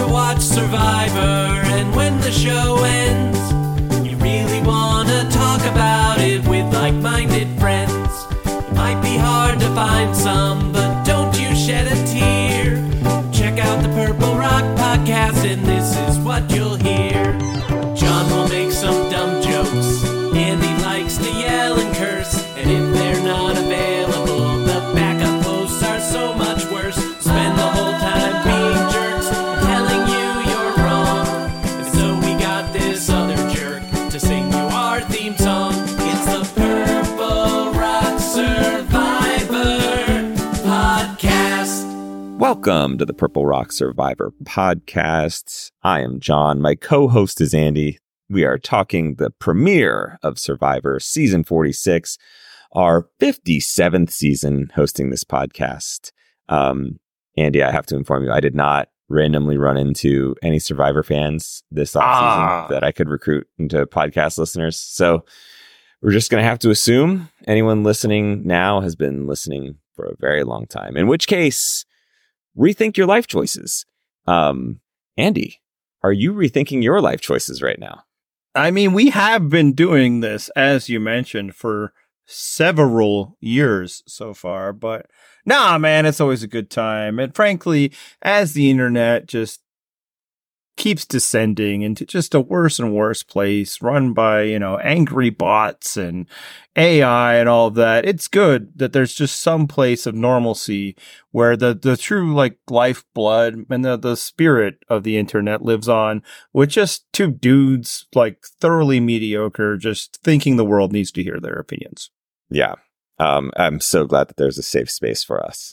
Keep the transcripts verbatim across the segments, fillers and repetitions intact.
watch Survivor, and when the show ends, you really want to talk about it with like-minded friends. It might be hard to find some, but don't you shed a tear. Check out the Purple Rock Podcast, and this is what you'll hear. John will make some dumb jokes, Andy likes to yell and curse, and if they're not available, the backup hosts are so much worse. Spend the whole time being jerks, telling you you're wrong, and so we got this other jerk to sing you our theme song. It's the Purple Rock Survivor Podcast. Welcome to the Purple Rock Survivor Podcast. I am John. My co-host is Andy. We are talking the premiere of Survivor Season forty-six, our fifty-seventh season hosting this podcast. Um, Andy, I have to inform you, I did not randomly run into any Survivor fans this offseason Ah. that I could recruit into podcast listeners. So we're just going to have to assume anyone listening now has been listening for a very long time, in which case, rethink your life choices. Um, Andy, are you rethinking your life choices right now? I mean, we have been doing this, as you mentioned, for several years so far, but nah, man, it's always a good time. And frankly, as the internet just keeps descending into just a worse and worse place run by, you know, angry bots and A I and all of that, it's good that there's just some place of normalcy where the, the true like lifeblood and the, the spirit of the internet lives on with just two dudes like thoroughly mediocre, just thinking the world needs to hear their opinions. Yeah. Um, I'm so glad that there's a safe space for us.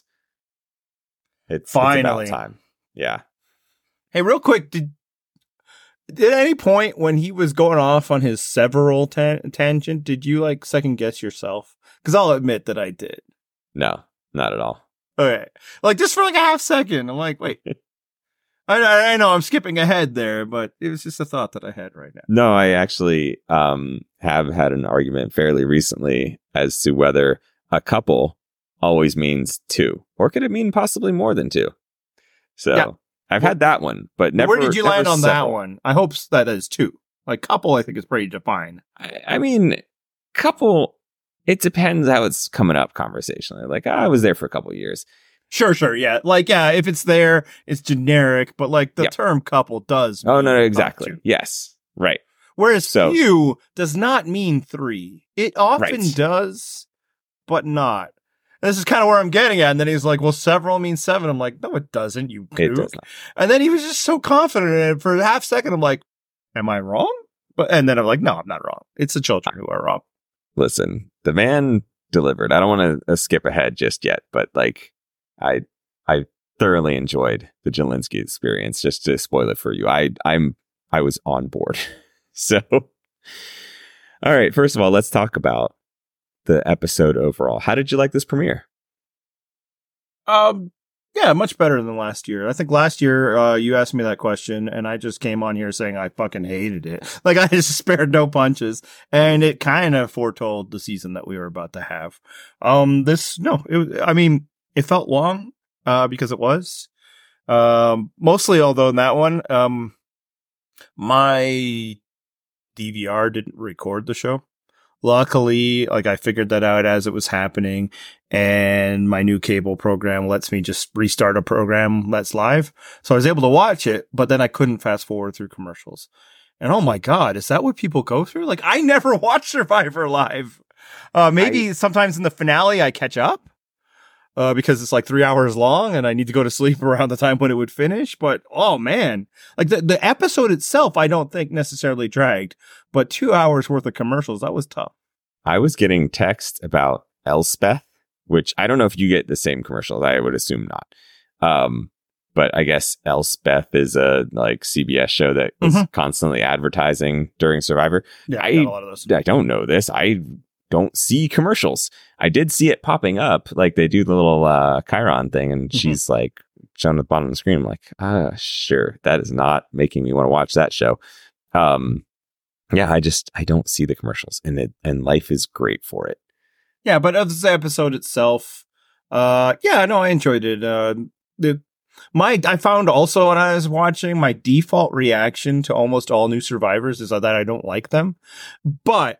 It's, Finally. it's about time. Yeah. Hey, real quick, did At any point when he was going off on his several ta- tangent, did you like second guess yourself? Because I'll admit that I did. No, not at all. Okay, like just for like a half second, I'm like, wait. I, I know I'm skipping ahead there, but it was just a thought that I had right now. No, I actually um, have had an argument fairly recently as to whether a couple always means two, or could it mean possibly more than two? So Yeah. I've had that one, but never. Where did you never land on several. that one? I hope that is two. Like couple, I think is pretty defined. I, I mean, couple, it depends how it's coming up conversationally. Like, I was there for a couple of years. Sure, sure, yeah. Like, yeah, if it's there, it's generic, but like the Yeah. term couple does. Oh, no, mean no, up exactly. to. Yes. Right. Whereas So- few does not mean three. It often Right. does, but not. And this is kind of where I'm getting at. And then he's like, well, several means seven. I'm like, no, it doesn't, you It kook. does not. And then he was just so confident in it for a half second. I'm like, am I wrong? But and then I'm like, no, I'm not wrong. It's the children who are wrong. Listen, the man delivered. I don't want to uh, skip ahead just yet, but like, I I thoroughly enjoyed the Jelinski experience. Just to spoil it for you, I I'm I was on board. So, all right. First of all, let's talk about the episode overall. How did you like this premiere? Um, yeah, much better than last year. I think last year, uh, you asked me that question and I just came on here saying I fucking hated it. Like I just spared no punches and it kind of foretold the season that we were about to have. Um, this, no, it was, I mean, it felt long, uh, because it was, um, mostly, although in that one, um, my D V R didn't record the show. Luckily, like I figured that out as it was happening, and my new cable program lets me just restart a program that's live. So I was able to watch it, but then I couldn't fast forward through commercials. And oh my God, is that what people go through? Like I never watched Survivor live. Uh, maybe I, sometimes in the finale I catch up, uh, because it's like three hours long and I need to go to sleep around the time when it would finish. But oh man, like the, the episode itself, I don't think necessarily dragged, but two hours worth of commercials, that was tough. I was getting text about Elspeth, which I don't know if you get the same commercials. I would assume not. Um, but I guess Elspeth is a like C B S show that was Mhm. constantly advertising during Survivor. Yeah, I- I got a lot of those. I don't know this. I don't see commercials. I did see it popping up. Like they do the little uh, Chiron thing and Mhm. she's like shown at the bottom of the screen. I'm like, ah, sure. That is not making me want to watch that show. Um, yeah, I just, I don't see the commercials and it, and life is great for it. Yeah, but of this episode itself, uh, yeah, no, I enjoyed it. Uh, the My, I found also when I was watching, my default reaction to almost all new Survivors is that I don't like them. But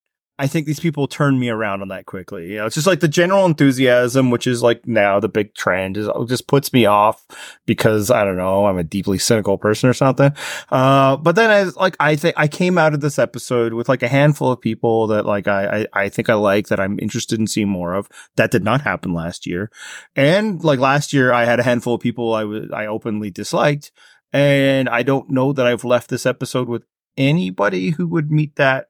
I think these people turn me around on that quickly. You know, it's just like the general enthusiasm, which is like now the big trend, is it just puts me off because I don't know, I'm a deeply cynical person or something. Uh, but then I like, I think I came out of this episode with like a handful of people that like I, I, I think I like, that I'm interested in seeing more of. That did not happen last year. And like last year, I had a handful of people I was, I openly disliked. And I don't know that I've left this episode with anybody who would meet that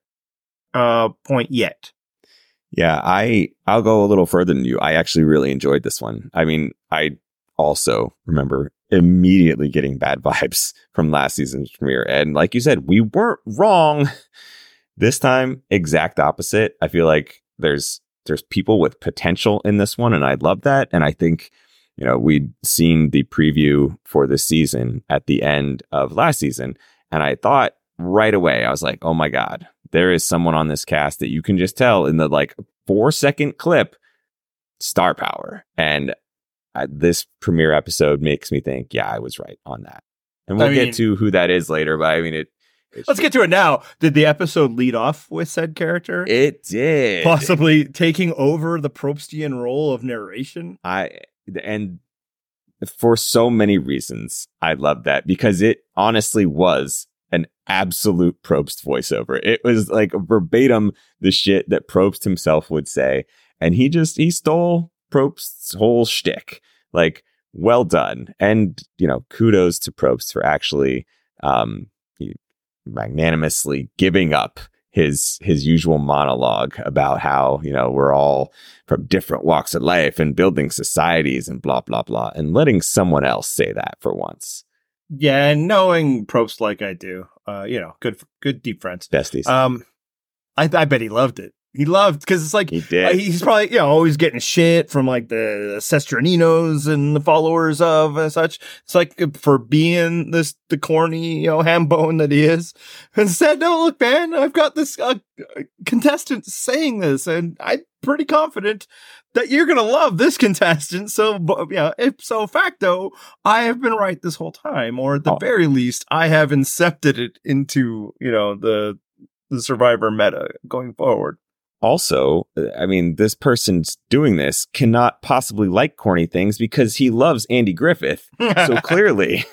uh point yet. Yeah, I I'll go a little further than you. I actually really enjoyed this one. I mean, I also remember immediately getting bad vibes from last season's premiere, and like you said, we weren't wrong. This time, exact opposite. I feel like there's there's people with potential in this one, and I love that. And I think, you know, we'd seen the preview for this season at the end of last season, and I thought right away, I was like, oh my God, there is someone on this cast that you can just tell in the like four second clip, star power. And uh, this premiere episode makes me think, yeah, I was right on that. And we'll I mean, get to who that is later, but I mean, it. Let's get to it now. Did the episode lead off with said character? It did. Possibly taking over the Probstian role of narration? I, and for so many reasons, I love that because it honestly was an absolute Probst voiceover. It was like verbatim the shit that Probst himself would say. And he just, he stole Probst's whole shtick. Like, well done. And, you know, kudos to Probst for actually um, magnanimously giving up his his usual monologue about how, you know, we're all from different walks of life and building societies and blah, blah, blah, and letting someone else say that for once. Yeah, and knowing Probst like I do, uh, you know, good, good deep friends. Besties. Um, I, I bet he loved it. He loved, because it's like, he did. Uh, he's probably, you know, always getting shit from like the Sestraninos and the followers of and such. It's like for being this, the corny, you know, ham bone that he is. And said, no, look, man, I've got this uh, contestant saying this, and I'm pretty confident that you're going to love this contestant. So, yeah, ipso facto, I have been right this whole time, or at the oh. very least, I have incepted it into, you know, the, the Survivor meta going forward. Also, I mean, this person's doing this cannot possibly like corny things because he loves Andy Griffith. So clearly,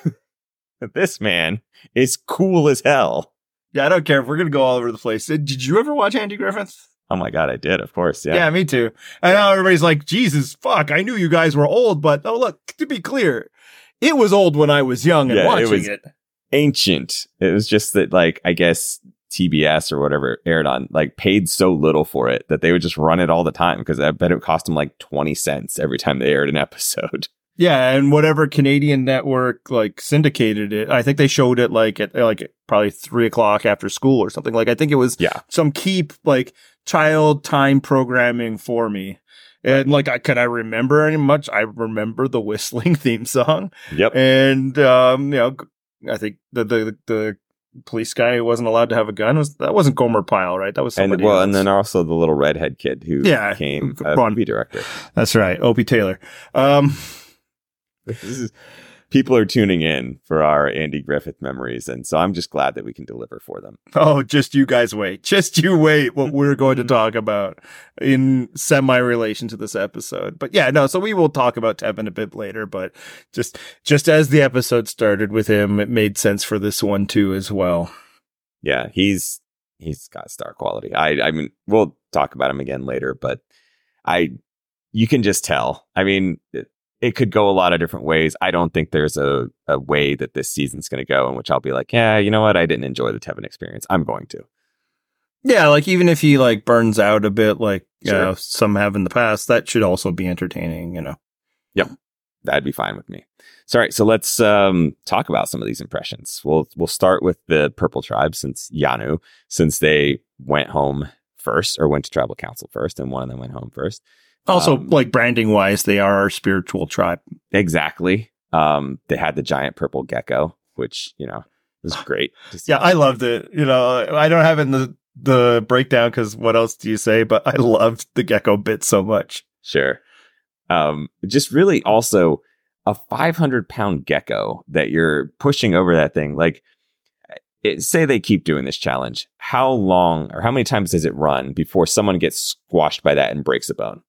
this man is cool as hell. Yeah, I don't care if we're going to go all over the place. Did you ever watch Andy Griffith? Oh my God, I did, of course. Yeah, yeah, me too. And now everybody's like, Jesus, fuck, I knew you guys were old, but oh, look, to be clear, it was old when I was young and yeah, watching it. Was it. Ancient. It was just that, like, I guess T B S or whatever aired on, like, paid so little for it that they would just run it all the time because I bet it cost them like twenty cents every time they aired an episode. Yeah, and whatever Canadian network like syndicated it, I think they showed it like at like probably three o'clock after school or something. Like I think it was yeah. some keep like child time programming for me. And like, I could I remember any much? I remember the whistling theme song. Yep. And um, you know, I think the the the police guy who wasn't allowed to have a gun was that wasn't Gomer Pyle, right? That was somebody and well, else. and then also the little redhead kid who yeah, became a Ron, movie director. That's right, Opie Taylor. Um, this is people are tuning in for our Andy Griffith memories, and so I'm just glad that we can deliver for them. Oh, just you guys wait. Just you wait what we're going to talk about in semi-relation to this episode. But yeah, no, so we will talk about Tevin a bit later, but just just as the episode started with him, it made sense for this one too as well. Yeah, he's he's got star quality. I I mean, we'll talk about him again later, but I you can just tell. I mean, it, It could go a lot of different ways. I don't think there's a, a way that this season's going to go in which I'll be like, yeah, you know what? I didn't enjoy the Tevin experience. I'm going to. Yeah, like even if he like burns out a bit, like you Sure. know, some have in the past, that should also be entertaining, you know. Yep. That'd be fine with me. So, all right. So let's um, talk about some of these impressions. We'll we'll start with the Purple Tribe since Yanu, since they went home first or went to Tribal Council first, and one of them went home first. Also, Um, like branding wise, they are our spiritual tribe. Exactly. Um, they had the giant purple gecko, which, you know, was great. Just, Yeah, I loved it. You know, I don't have it in the, the breakdown because what else do you say? But I loved the gecko bit so much. Sure. Um, just really also, a five hundred pound gecko that you're pushing over that thing, like, it, say they keep doing this challenge, how long or how many times does it run before someone gets squashed by that and breaks a bone?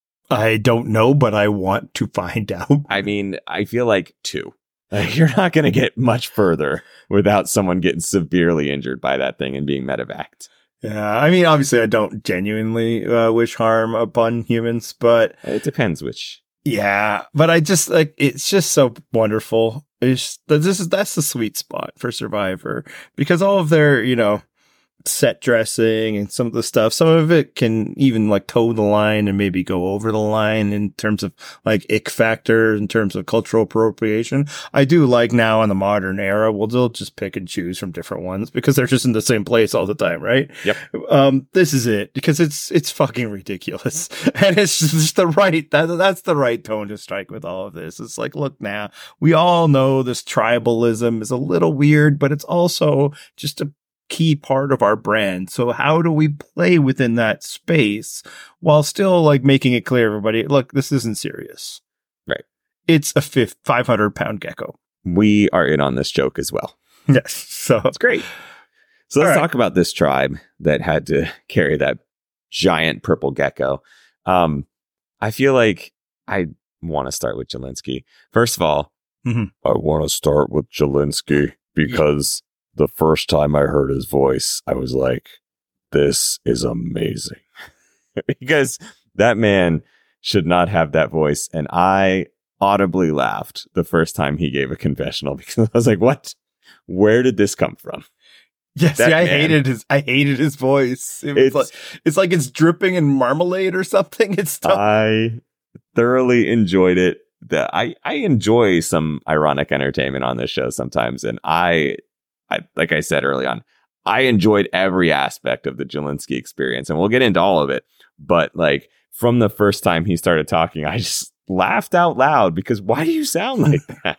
I don't know, but I want to find out. I mean, I feel like two. Like, you're not going to get much further without someone getting severely injured by that thing and being medevaced. Yeah, I mean, obviously, I don't genuinely uh, wish harm upon humans, but It depends which. yeah, but I just like it's just so wonderful. It's this is that's the sweet spot for Survivor because all of their, you know, set dressing and some of the stuff, some of it can even like toe the line and maybe go over the line in terms of like ick factor, in terms of cultural appropriation. I do like now in the modern era, well, they'll just pick and choose from different ones because they're just in the same place all the time, right? Yep. Um, this is it because it's it's fucking ridiculous, and it's just the right that that's the right tone to strike with all of this. It's like, look, now we all know this tribalism is a little weird, but it's also just a key part of our brand. So how do we play within that space while still like making it clear, everybody, look, this isn't serious. Right. It's a fifth five hundred pound gecko. We are in on this joke as well. Yes. So That's great. So let's All right. talk about this tribe that had to carry that giant purple gecko. Um, I feel like I want to start with Jelinski. First of all, Mhm. I want to start with Jelinski because the first time I heard his voice, I was like, this is amazing. Because that man should not have that voice. And I audibly laughed the first time he gave a confessional because I was like, what? Where did this come from? Yes, That see, I man. hated his I hated his voice. It was It's- like it's like it's dripping in marmalade or something. It's tough. I thoroughly enjoyed it. The, I, I enjoy some ironic entertainment on this show sometimes. And I, I, like I said early on, I enjoyed every aspect of the Jelinski experience, and we'll get into all of it. But like from the first time he started talking, I just laughed out loud because why do you sound like that?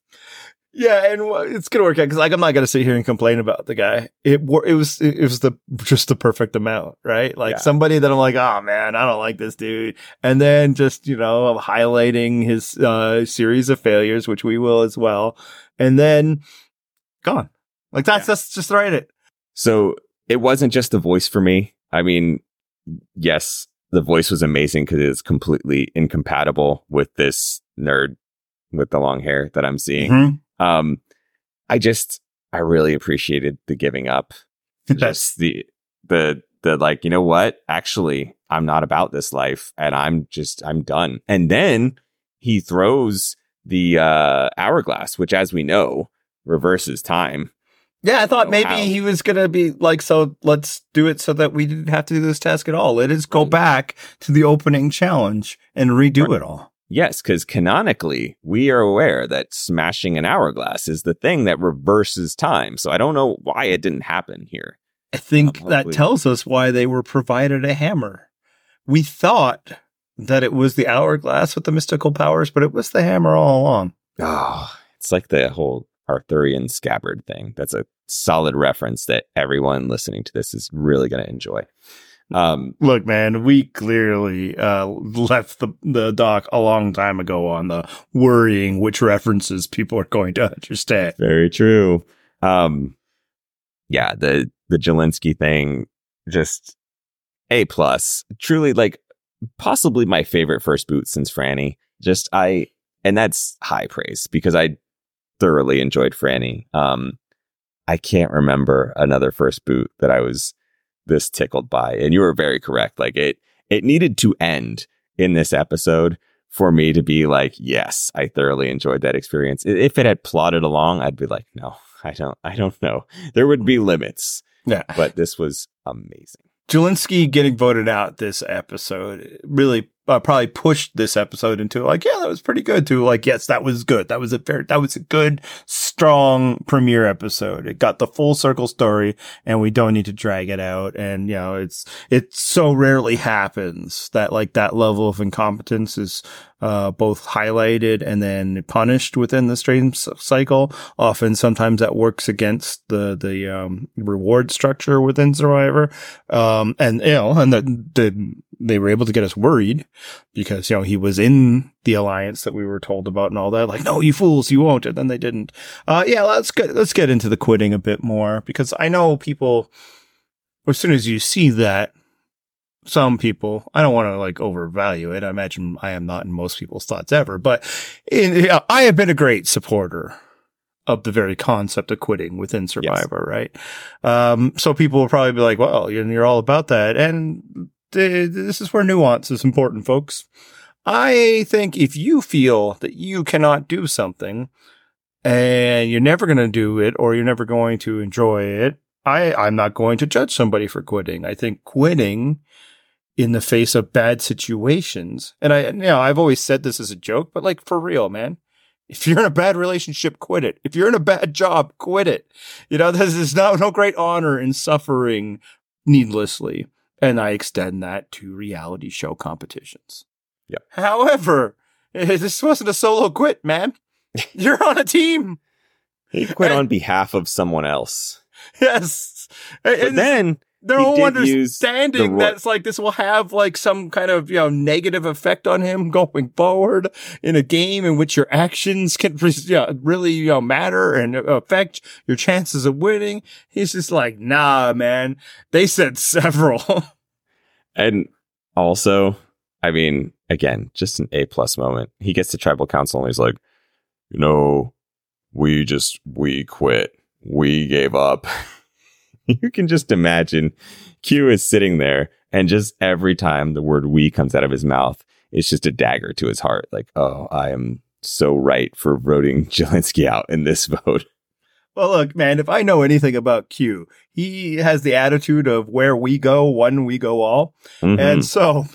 Yeah, and wha- it's gonna work out because like I'm not gonna sit here and complain about the guy. It wor- it was it was the just the perfect amount, right? Like Yeah. somebody that I'm like, oh man, I don't like this dude, and then just you know highlighting his uh, series of failures, which we will as well, and then gone. Like that's Yeah. that's just right. It So it wasn't just the voice for me. I mean, yes, the voice was amazing because it is completely incompatible with this nerd with the long hair that I'm seeing. Mhm. Um, I just, I really appreciated the giving up. Just the, the, the like, you know what? Actually, I'm not about this life and I'm just, I'm done. And then he throws the uh, hourglass, which as we know, reverses time. Yeah, I thought know maybe how. he was going to be like, so let's do it so that we didn't have to do this task at all. Let us go Right. back to the opening challenge and redo Right. it all. Yes, because canonically, we are aware that smashing an hourglass is the thing that reverses time. So I don't know why it didn't happen here. I think Uh, that hopefully- tells us why they were provided a hammer. We thought that it was the hourglass with the mystical powers, but it was the hammer all along. Oh, it's like the whole Arthurian scabbard thing. That's a solid reference that everyone listening to this is really going to enjoy. Um, Look, man, we clearly uh, left the, the doc a long time ago on the worrying which references people are going to understand. very true. Um, yeah, the the Jelinski thing, just A plus. Truly, like possibly my favorite first boot since Franny. Just I, and that's high praise because I thoroughly enjoyed Franny. Um, I can't remember another first boot that I was this tickled by, and you were very correct. Like it, it needed to end in this episode for me to be like, yes, I thoroughly enjoyed that experience. I- If it had plodded along, I'd be like, no, I don't, I don't know. There would be limits, Yeah. but this was amazing. Jelinski getting voted out this episode really uh, probably pushed this episode into like, yeah, that was pretty good to like, yes, that was good. That was a fair, that was a good, strong premiere episode. It got the full circle story and we don't need to drag it out. And, you know, it's, it so rarely happens that like that level of incompetence is, uh, both highlighted and then punished within the stream s- cycle. Often, sometimes that works against the, the, um, reward structure within Survivor. Um, and, you know, and the, the, they were able to get us worried because, you know, he was in the alliance that we were told about and all that. Like, no, you fools, you won't. And then they didn't. Uh, yeah, let's get, let's get into the quitting a bit more, because I know people, as soon as you see that, some people, I don't want to like overvalue it. I imagine I am not in most people's thoughts ever, but in, you know, I have been a great supporter of the very concept of quitting within Survivor, yes. right? Um, so people will probably be like, well, you're, you're all about that. And th- this is where nuance is important, folks. I think if you feel that you cannot do something and you're never going to do it, or you're never going to enjoy it, I, I'm not going to judge somebody for quitting. I think quitting in the face of bad situations, and I, you know, I've always said this as a joke, but like for real, man, if you're in a bad relationship, quit it. If you're in a bad job, quit it. You know, there's, there's no, no great honor in suffering needlessly. And I extend that to reality show competitions. Yeah. However, this wasn't a solo quit, man. You're on a team. He quit and, on behalf of someone else. Yes. But and then their he whole did understanding the that's like this will have like some kind of, you know, negative effect on him going forward in a game in which your actions can you know, really, you know, matter and affect your chances of winning. He's just like, nah, man. They said several. And also, I mean, again, just an A plus moment. He gets to tribal council and he's like, you know, we just, we quit. We gave up. You can just imagine Q is sitting there, and just every time the word we comes out of his mouth, it's just a dagger to his heart. Like, oh, I am so right for voting Jelinski out in this vote. Well, look, man, if I know anything about Q, he has the attitude of where we go, one we go all. Mm-hmm. And so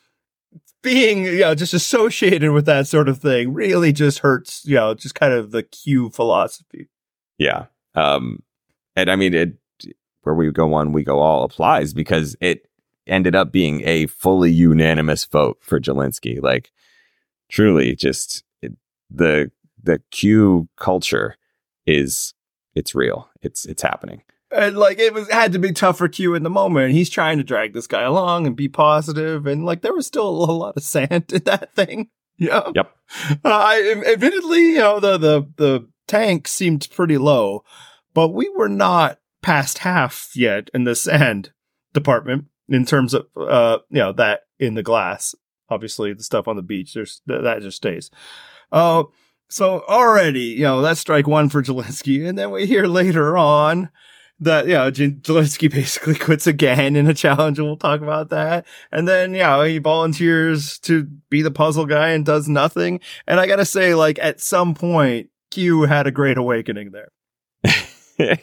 being, you know, just associated with that sort of thing really just hurts, you know, just kind of the Q philosophy. Yeah. Um, and I mean, it, where we go one, we go all applies, because it ended up being a fully unanimous vote for Jelinski. Like, truly, just it, the the Q culture is it's real. It's it's happening. And like it was had to be tough for Q in the moment. He's trying to drag this guy along and be positive, and like there was still a lot of sand in that thing. Yeah. Yep. Uh, I admittedly, you know, the the the tank seemed pretty low, but we were not past half yet in the sand department in terms of uh you know that in the glass. Obviously the stuff on the beach, there's th- that just stays. Oh uh, so already, you know, that's strike one for Jelinski, and then we hear later on that, you know, Jelinski basically quits again in a challenge, and we'll talk about that. And then, you know, he volunteers to be the puzzle guy and does nothing. And I gotta say, like, at some point Q had a great awakening there.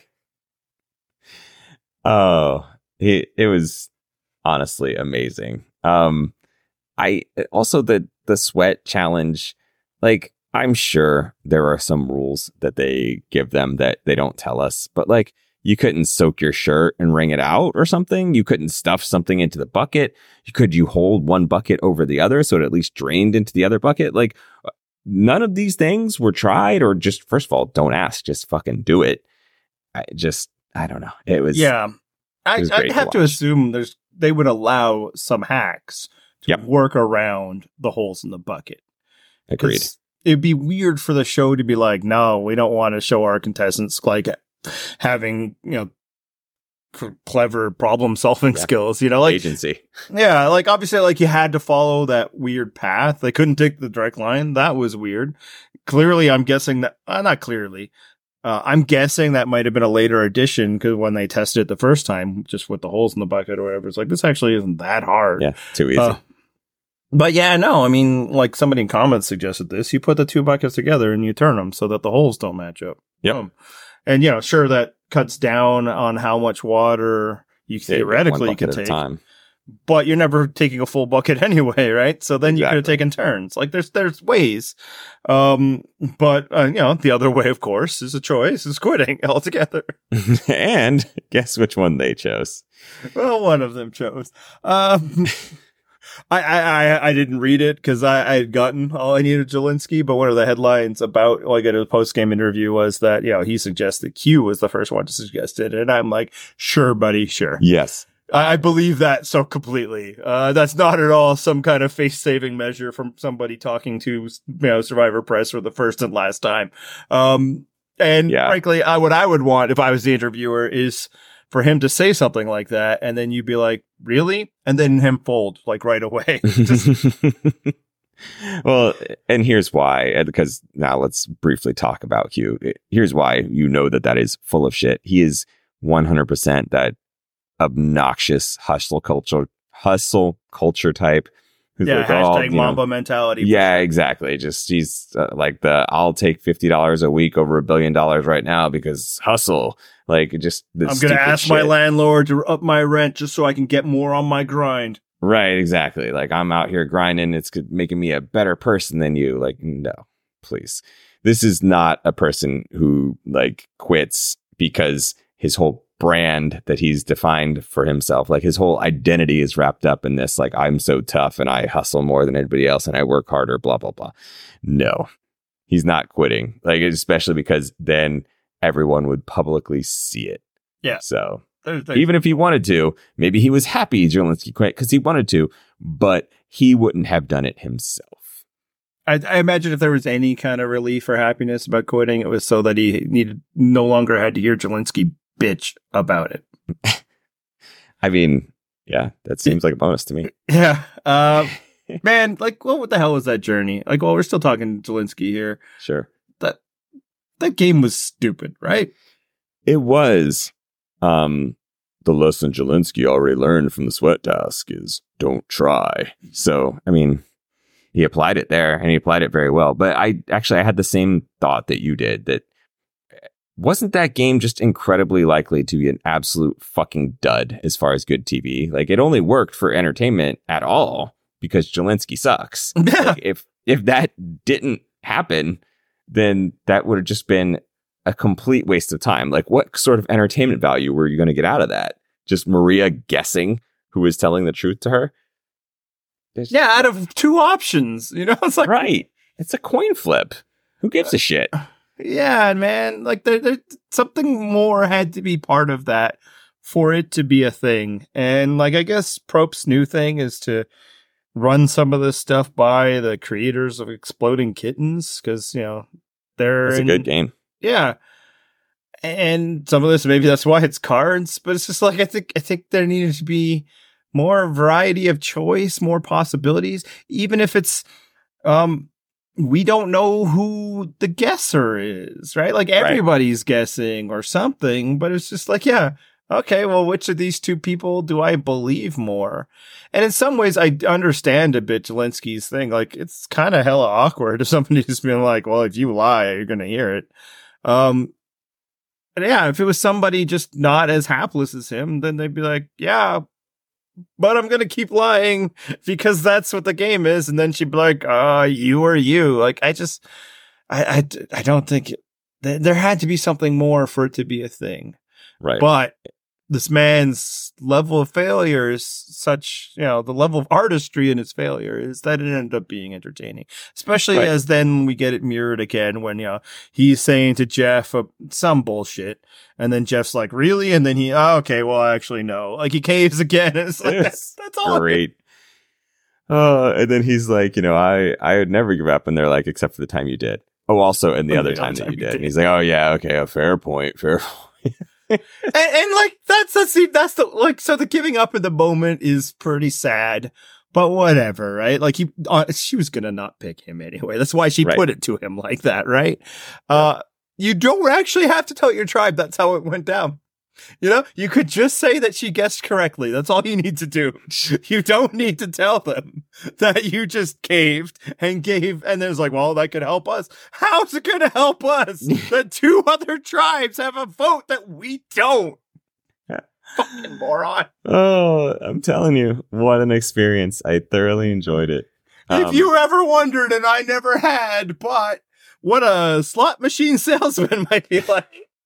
Oh, it, it was honestly amazing. Um, I also the the sweat challenge, like, I'm sure there are some rules that they give them that they don't tell us, but like, you couldn't soak your shirt and wring it out or something. You couldn't stuff something into the bucket. You could you hold one bucket over the other so it at least drained into the other bucket. Like, none of these things were tried, or just, first of all, don't ask, just fucking do it. I just. I don't know. It was yeah. I was I have to, to assume there's they would allow some hacks to yep. work around the holes in the bucket. Agreed. It'd be weird for the show to be like, no, we don't want to show our contestants like having, you know, c- clever problem solving yeah. skills. You know, like agency. Yeah, like obviously, like you had to follow that weird path. They couldn't take the direct line. That was weird. Clearly, I'm guessing that uh, not clearly. Uh, I'm guessing that might have been a later addition, because when they tested it the first time, just with the holes in the bucket or whatever, it's like, this actually isn't that hard. Yeah, too easy. Uh, but yeah, no, I mean, like somebody in comments suggested this. You put the two buckets together and you turn them so that the holes don't match up. Yep. Um, and, you know, sure, that cuts down on how much water you yeah, theoretically could take. Time. But you're never taking a full bucket anyway, right? So then you Exactly. could have taken turns. Like there's there's ways, um, but uh, you know, the other way, of course, is a choice: is quitting altogether. And guess which one they chose? Well, one of them chose. Um, I, I I I didn't read it because I, I had gotten all I needed Jelinski. But one of the headlines about like at a post game interview was that, you know, he suggested Q was the first one to suggest it, and I'm like, sure, buddy, sure. Yes. I believe that so completely. Uh, that's not at all some kind of face-saving measure from somebody talking to, you know, Survivor Press for the first and last time. Um, and Yeah. frankly, I, what I would want if I was the interviewer is for him to say something like that, and then you'd be like, really? And then him fold, like, right away. Just- Well, and here's why, because now let's briefly talk about Hugh. Here's why you know that that is full of shit. He is one hundred percent that obnoxious hustle culture, hustle culture type. Who's yeah, like, hashtag oh, you know, Mamba mentality. yeah, exactly. Just he's uh, like the I'll take fifty dollars a week over a billion dollars right now because hustle. Like just the I'm going to ask shit. my landlord to up my rent just so I can get more on my grind. Right, exactly. Like I'm out here grinding. It's making me a better person than you. Like, no, please. This is not a person who like quits because his whole brand that he's defined for himself, like his whole identity is wrapped up in this. Like, I'm so tough and I hustle more than anybody else and I work harder, blah, blah, blah. No, he's not quitting. Like, especially because then everyone would publicly see it. Yeah. So There's, there's, even if he wanted to, maybe he was happy Zelensky quit because he wanted to, but he wouldn't have done it himself. I, I imagine if there was any kind of relief or happiness about quitting, it was so that he needed no longer had to hear Zelensky bitch about it. I mean, yeah, that seems like a bonus to me. Yeah. Uh, man, like, well, what the hell was that journey? Like, well, we're still talking Zelensky here. Sure. That that game was stupid, right? It was. Um, the lesson Zelensky already learned from the sweat task is don't try. So, I mean, he applied it there and he applied it very well. But I actually, I had the same thought that you did, that wasn't that game just incredibly likely to be an absolute fucking dud as far as good T V? Like, it only worked for entertainment at all because Zelensky sucks. Yeah. Like, if, if that didn't happen, then that would have just been a complete waste of time. Like, what sort of entertainment value were you going to get out of that? Just Maria guessing who was telling the truth to her? There's, Yeah, out of two options, you know, it's like, right. It's a coin flip. Who gives a shit? yeah, man, like there, there, something more had to be part of that for it to be a thing. And like, I guess Prope's new thing is to run some of this stuff by the creators of Exploding Kittens, because, you know, they're It's a in, good game. Yeah. And some of this, maybe that's why it's cards, but it's just like, I think, I think there needed to be more variety of choice, more possibilities, even if it's, um, we don't know who the guesser is, right? Like everybody's right. guessing or something, but it's just like, yeah, okay, well, which of these two people do I believe more? And in some ways, I understand a bit Zelensky's thing. Like, it's kind of hella awkward if somebody's been like, well, if you lie, you're going to hear it. Um, but yeah, if it was somebody just not as hapless as him, then they'd be like, yeah, but I'm going to keep lying because that's what the game is. And then she'd be like, uh, you or you. Like, I just, I, I, I don't think it, th- there had to be something more for it to be a thing. Right. But this man's level of failure is such, you know, the level of artistry in his failure is that it ended up being entertaining, especially right. as then we get it mirrored again when, you know, he's saying to Jeff uh, some bullshit. And then Jeff's like, really? And then he, oh, okay, well, actually, no. Like, he caves again. And it's like, that's, that's all. Great. Oh, and then he's like, you know, I, I would never give up. And they're like, except for the time you did. Oh, also, and the oh, other the time other that you did. did. And he's like, oh, yeah, okay, a fair point, fair point. and, and like, that's, that's, the, that's the, like, so the giving up in the moment is pretty sad. But whatever, right? Like, he, uh, she was gonna not pick him anyway. That's why she right. put it to him like that, right? Uh, you don't actually have to tell your tribe that's how it went down. You know, you could just say that she guessed correctly. That's all you need to do. You don't need to tell them that you just caved and gave, and there's like, well, that could help us. How's it going to help us that two other tribes have a vote that we don't? Fucking moron. Oh, I'm telling you, what an experience. I thoroughly enjoyed it. Um, if you ever wondered, and I never had, but what a slot machine salesman might be like.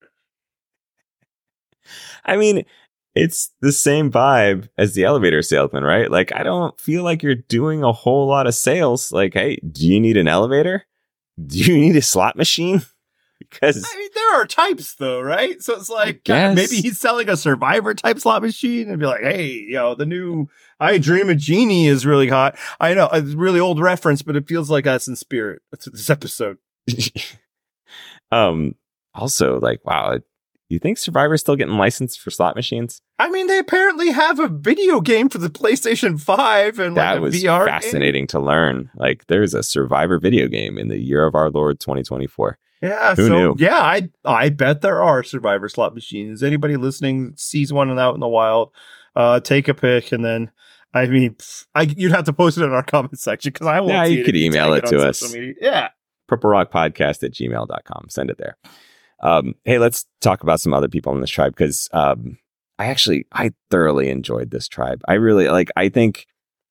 I mean, it's the same vibe as the elevator salesman, right? Like, I don't feel like you're doing a whole lot of sales. Like, hey, do you need an elevator? Do you need a slot machine? Because I mean, there are types though, right? So it's like guess. maybe he's selling a Survivor type slot machine and be like, hey, you know, the new I Dream of Genie is really hot. I know it's a really old reference, but it feels like that's in spirit. That's this episode. um. Also, like, wow, you think Survivor's still getting licensed for slot machines? I mean, they apparently have a video game for the PlayStation five and That like a was V R fascinating game. to learn. Like, there's a Survivor video game in the year of our Lord twenty twenty-four. Yeah, Who so knew? yeah, I I bet there are Survivor slot machines. Anybody listening sees one out in the wild, uh, take a pic, and then I mean, I you'd have to post it in our comment section because I won't. Yeah, see you it could if email tag it to on us. social media. Yeah. Purple Rock Podcast at gmail dot com. Send it there. Um, hey, let's talk about some other people in this tribe because um, I actually, I thoroughly enjoyed this tribe. I really, like, I think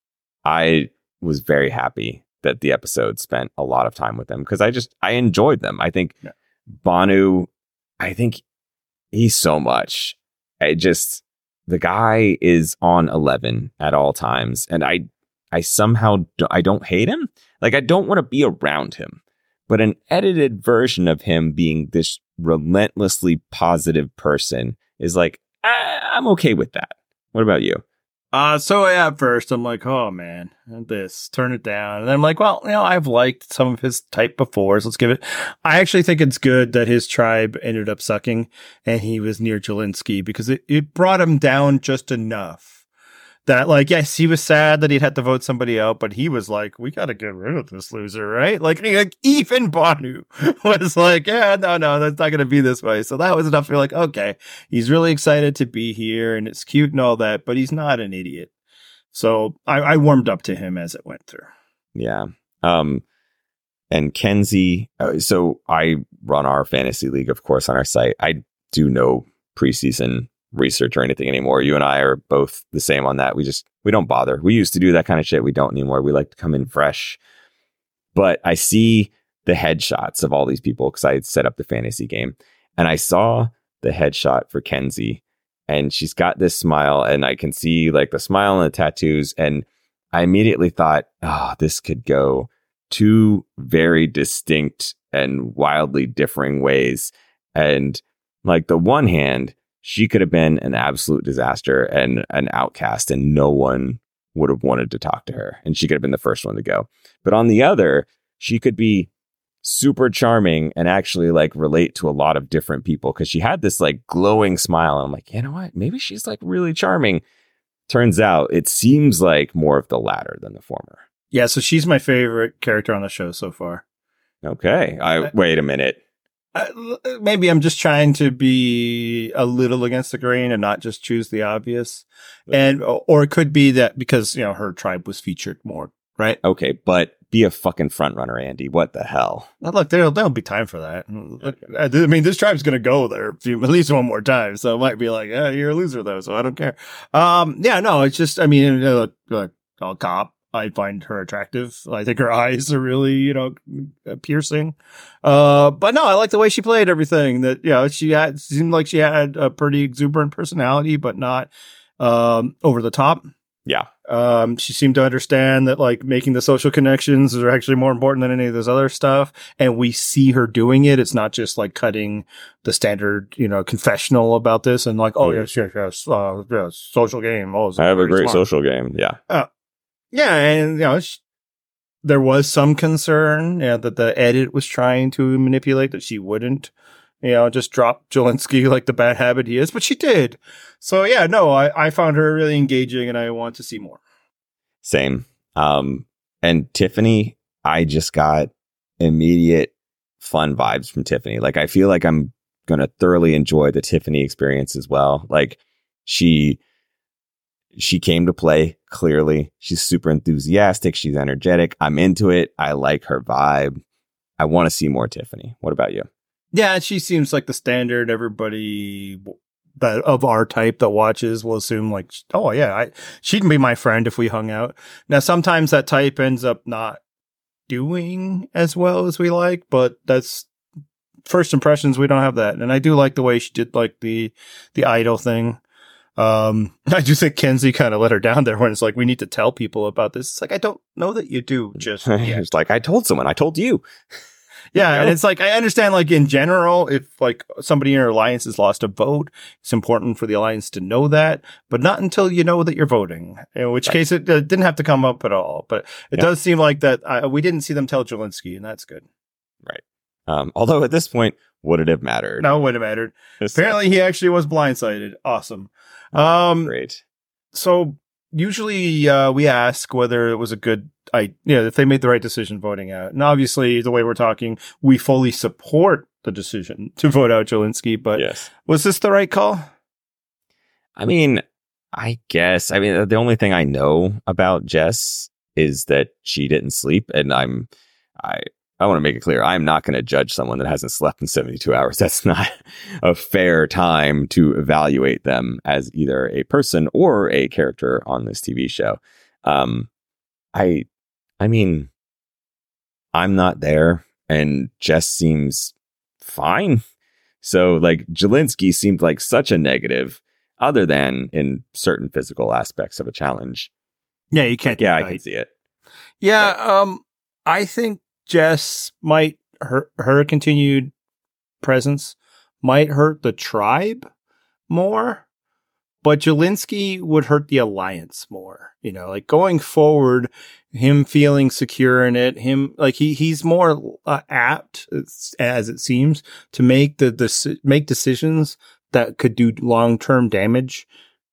I was very happy that the episode spent a lot of time with them because I just, I enjoyed them. I think yeah. Banu, I think he's so much. I just, the guy is on eleven at all times. And I, I somehow, do, I don't hate him. Like, I don't want to be around him. But an edited version of him being this relentlessly positive person is like, I, I'm okay with that. What about you? Uh, so yeah, at first I'm like, oh man, this, turn it down. And then I'm like, well, you know, I've liked some of his type before, so let's give it. I actually think it's good that his tribe ended up sucking and he was near Jelinski because it, it brought him down just enough. That, like, yes, he was sad that he'd had to vote somebody out, but he was like, we got to get rid of this loser, right? Like, like even Banu was like, yeah, no, no, that's not going to be this way. So that was enough to be like, okay, he's really excited to be here and it's cute and all that, but he's not an idiot. So I, I warmed up to him as it went through. Yeah. Um, and Kenzie, uh, so I run our fantasy league, of course, on our site. I do no preseason research or anything anymore. You and I are both the same on that. We just, we don't bother. We used to do that kind of shit. We don't anymore. We like to come in fresh. But I see the headshots of all these people because I had set up the fantasy game and I saw the headshot for Kenzie and she's got this smile and I can see like the smile and the tattoos. And I immediately thought, oh, this could go two very distinct and wildly differing ways. And like the one hand, she could have been an absolute disaster and an outcast and no one would have wanted to talk to her. And she could have been the first one to go. But on the other, she could be super charming and actually like relate to a lot of different people because she had this like glowing smile. And I'm like, you know what? Maybe she's like really charming. Turns out it seems like more of the latter than the former. Yeah, so she's my favorite character on the show so far. Okay. I wait a minute. Uh, maybe I'm just trying to be a little against the grain and not just choose the obvious. And, or it could be that because, you know, her tribe was featured more, right? Okay, but be a fucking front runner, Andy. What the hell? Now, look, there'll, there'll be time for that. I mean, this tribe's going to go there at least one more time. So it might be like, eh, you're a loser though. So I don't care. Um, yeah, no, it's just, I mean, look, look, I'll cop. I find her attractive. I think her eyes are really, you know, piercing. Uh, but no, I like the way she played everything. That, you know, she had, seemed like she had a pretty exuberant personality, but not, um, over the top. Yeah. Um, she seemed to understand that like making the social connections are actually more important than any of this other stuff. And we see her doing it. It's not just like cutting the standard, you know, confessional about this and like, oh, yes, yes, yes, uh, yeah, social game. Oh, I have a great smart. social game. Yeah. Uh, Yeah, and you know, sh- there was some concern, you know, that the edit was trying to manipulate that she wouldn't, you know, just drop Jelinski like the bad habit he is, but she did. So yeah, no, I, I found her really engaging, and I want to see more. Same. Um, and Tiffany, I just got immediate fun vibes from Tiffany. Like I feel like I'm gonna thoroughly enjoy the Tiffany experience as well. Like she. She came to play, clearly. She's super enthusiastic. She's energetic. I'm into it. I like her vibe. I want to see more Tiffany. What about you? Yeah, she seems like the standard. Everybody that of our type that watches will assume like, oh, yeah, I, she'd be my friend if we hung out. Now, sometimes that type ends up not doing as well as we like, but that's first impressions. We don't have that. And I do like the way she did like the the idol thing. Um, I do think Kenzie kind of let her down there when it's like, we need to tell people about this. It's like, I don't know that you do just yet. It's like, I told someone, I told you. Yeah, You and know? it's like I understand, like in general, if like somebody in your alliance has lost a vote, it's important for the alliance to know that, but not until you know that you're voting. In which Right. case, it uh, didn't have to come up at all. But it Yeah. does seem like that uh, we didn't see them tell Zelensky, and that's good. Um, although at this point, would it have mattered? No, it wouldn't have mattered. It's Apparently, he actually was blindsided. Awesome. Um, great. so usually uh, we ask whether it was a good, I, you know, if they made the right decision voting out. And obviously, the way we're talking, we fully support the decision to vote out Zelensky. But Yes. was this the right call? I mean, I guess. I mean, the only thing I know about Jess is that she didn't sleep, and I'm, I, I want to make it clear, I'm not going to judge someone that hasn't slept in seventy-two hours. That's not a fair time to evaluate them as either a person or a character on this T V show. Um, I, I mean, I'm not there, and Jess seems fine. So, like, Zelensky seemed like such a negative, other than in certain physical aspects of a challenge. Yeah, you can't. Yeah, I deny. can see it. Yeah, um, I think Jess might hurt her continued presence might hurt the tribe more, but Zelensky would hurt the alliance more. You know, like going forward, him feeling secure in it, him like he he's more uh, apt, as it seems, to make the the make decisions that could do long term damage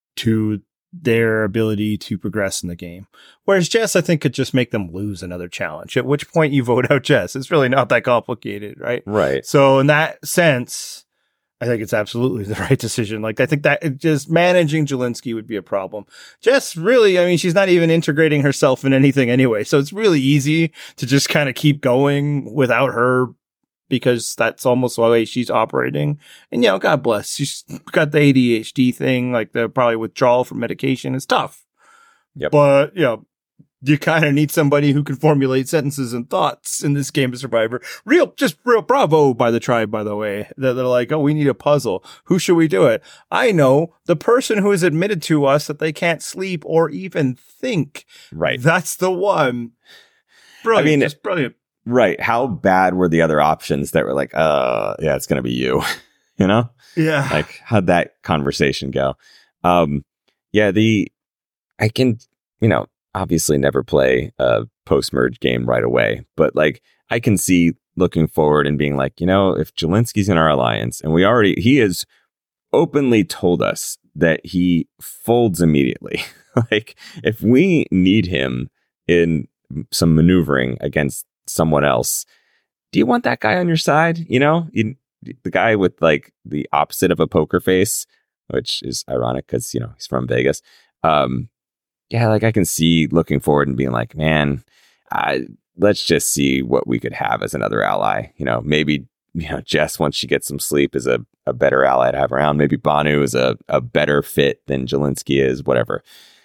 to their ability to progress in the game. Whereas Jess, I think, could just make them lose another challenge, at which point you vote out Jess. It's really not that complicated, right? Right. So in that sense, I think it's absolutely the right decision. Like, I think that just managing Zelensky would be a problem. Jess really, I mean, she's not even integrating herself in anything anyway. So it's really easy to just kind of keep going without her, because that's almost the way she's operating. And, you know, God bless. She's got the A D H D thing, like the probably withdrawal from medication. It's tough. Yep. But, you know, you kind of need somebody who can formulate sentences and thoughts in this game of Survivor. Real, just real bravo by the tribe, by the way. They're, they're like, oh, we need a puzzle. Who should we do it? I know the person who has admitted to us that they can't sleep or even think. Right. That's the one. Brilliant. I mean, just brilliant. Right. How bad were the other options that were like, uh, yeah, it's going to be you, you know? Yeah. Like, how'd that conversation go? Um, yeah, the, I can, you know, obviously never play a post-merge game right away, but like, I can see looking forward and being like, you know, if Zelensky's in our alliance, and we already, he has openly told us that he folds immediately. Like, if we need him in some maneuvering against someone else, do you want that guy on your side? You know, you, the guy with like the opposite of a poker face, which is ironic because, you know, he's from Vegas. Um, yeah, like I can see looking forward and being like, man, I, let's just see what we could have as another ally. You know, maybe, you know, Jess, once she gets some sleep, is a, a better ally to have around. Maybe Banu is a, a better fit than Zelensky is, whatever.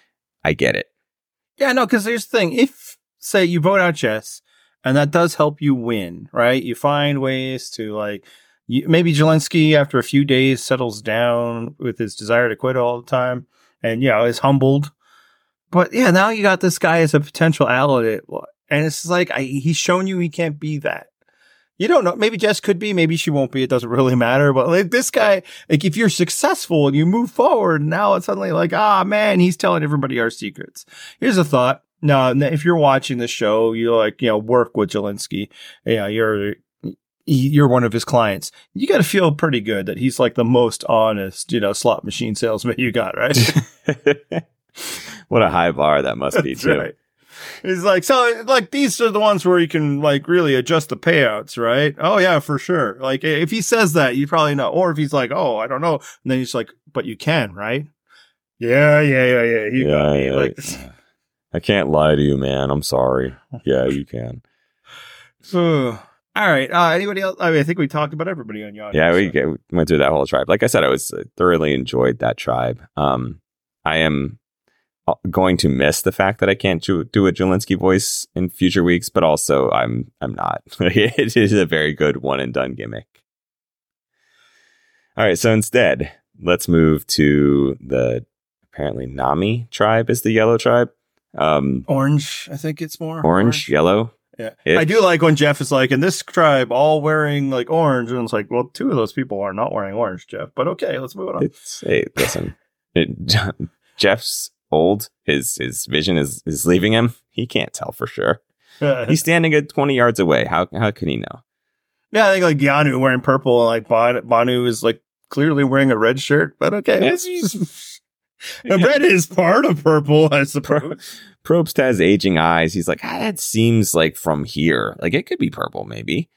I get it. Yeah, no, because here's the thing. If, say, you vote out Jess, and that does help you win, right? You find ways to, like, you, maybe Zelensky, after a few days, settles down with his desire to quit all the time and, you know, is humbled. But, yeah, now you got this guy as a potential ally. And it's like, I, he's shown you he can't be that. You don't know. Maybe Jess could be. Maybe she won't be. It doesn't really matter. But, like, this guy, like, if you're successful and you move forward, now it's suddenly like, ah, man, he's telling everybody our secrets. Here's a thought. No, if you're watching the show, you like, you know, work with Zelensky. You know, you're, you're one of his clients. You got to feel pretty good that he's like the most honest, you know, slot machine salesman you got, right? What a high bar that must be, That's too. right. He's like, so like, these are the ones where you can like really adjust the payouts, right? Oh yeah, for sure. Like if he says that, you probably know. Or if he's like, oh, I don't know. And then he's like, but you can, right? Yeah, yeah, yeah, yeah. You Yeah, got me. yeah, Like, yeah. I can't lie to you, man. I'm sorry. Yeah, you can. so, all right. Uh, anybody else? I mean, I think we talked about everybody on Yonder. Yeah, we, so. get, we went through that whole tribe. Like I said, I was uh, thoroughly enjoyed that tribe. Um, I am going to miss the fact that I can't do, do a Zelensky voice in future weeks, but also I'm I'm not. It is a very good one and done gimmick. All right, so instead, let's move to the apparently Nami tribe is the yellow tribe. Um, Orange, I think it's more. orange, yellow. Yeah. If- I do like when Jeff is like, in this tribe, all wearing like orange. And it's like, well, two of those people are not wearing orange, Jeff. But okay, let's move it on. It's, hey, listen, it, Jeff's old. His his vision is, is leaving him. He can't tell for sure. He's standing at twenty yards away. How how can he know? Yeah, I think like Yanu wearing purple, and like Bon- Banu is like clearly wearing a red shirt. But okay, it's just, and red is part of purple, I suppose. Probst has aging eyes. He's like, ah, that seems like from here. Like it could be purple, maybe.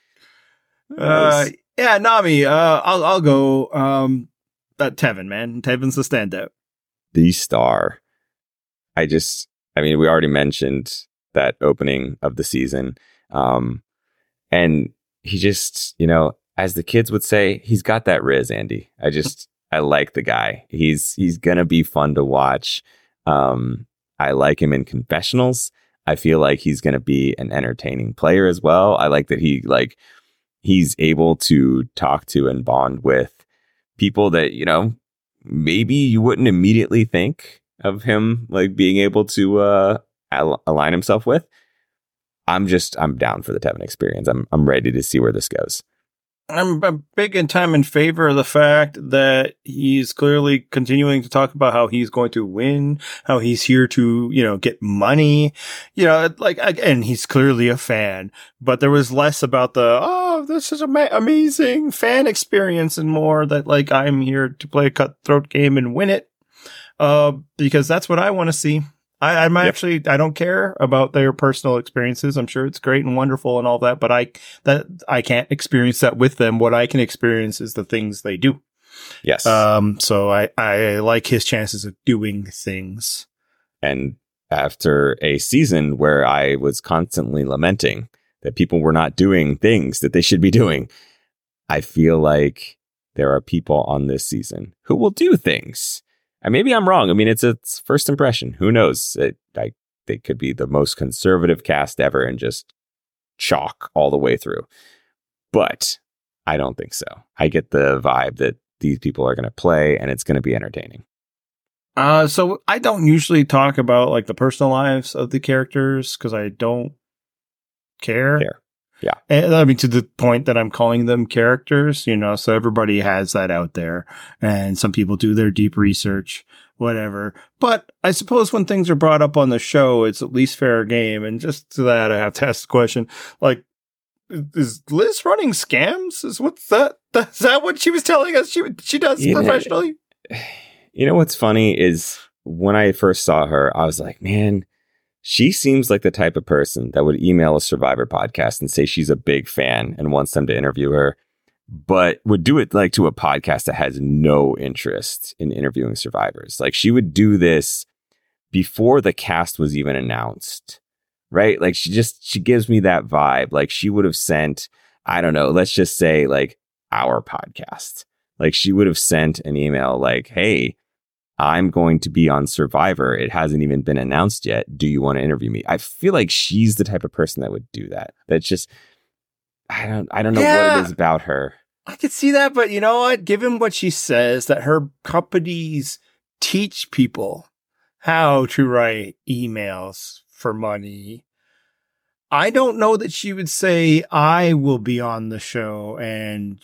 Uh, yeah, Nami. Uh, I'll I'll go. Um, that Tevin, man. Tevin's the standout. The star. I just, I mean, we already mentioned that opening of the season. Um, and he just, you know, as the kids would say, he's got that Riz, Andy. I just, I like the guy. He's, he's going to be fun to watch. Um, I like him in confessionals. I feel like he's going to be an entertaining player as well. I like that he, like, he's able to talk to and bond with people that, you know, maybe you wouldn't immediately think of him like being able to uh, al- align himself with. I'm just, I'm down for the Tevin experience. I'm, I'm ready to see where this goes. I'm, I'm big in time in favor of the fact that he's clearly continuing to talk about how he's going to win, how he's here to, you know, get money, you know, like, again, he's clearly a fan, but there was less about the, oh, this is an ama- amazing fan experience and more that like, I'm here to play a cutthroat game and win it. Uh, because that's what I want to see. I, I'm Yep. actually, I don't care about their personal experiences. I'm sure it's great and wonderful and all that, but I, that I can't experience that with them. What I can experience is the things they do. Yes. Um, so I, I like his chances of doing things. And after a season where I was constantly lamenting that people were not doing things that they should be doing, I feel like there are people on this season who will do things. And maybe I'm wrong. I mean, it's a it's first impression. Who knows? It, I, they could be the most conservative cast ever and just chalk all the way through. But I don't think so. I get the vibe that these people are going to play and it's going to be entertaining. Uh, so I don't usually talk about like the personal lives of the characters because I don't care. Care. Yeah. And, I mean, to the point that I'm calling them characters, you know, so everybody has that out there and some people do their deep research, whatever. But I suppose when things are brought up on the show, it's at least fair game. And just to that, I have to ask the question, like, is Liz running scams? Is what's that? Is that what she was telling us she she does Yeah. professionally? You know, what's funny is when I first saw her, I was like, man, she seems like the type of person that would email a Survivor podcast and say she's a big fan and wants them to interview her, but would do it like to a podcast that has no interest in interviewing survivors. Like she would do this before the cast was even announced, right? Like she just, she gives me that vibe. Like she would have sent, I don't know, let's just say like our podcast. Like she would have sent an email like, hey, I'm going to be on Survivor. It hasn't even been announced yet. Do you want to interview me? I feel like she's the type of person that would do that. That's just, I don't, I don't know Yeah. what it is about her. I could see that, but you know what? Given what she says, that her companies teach people how to write emails for money, I don't know that she would say, I will be on the show and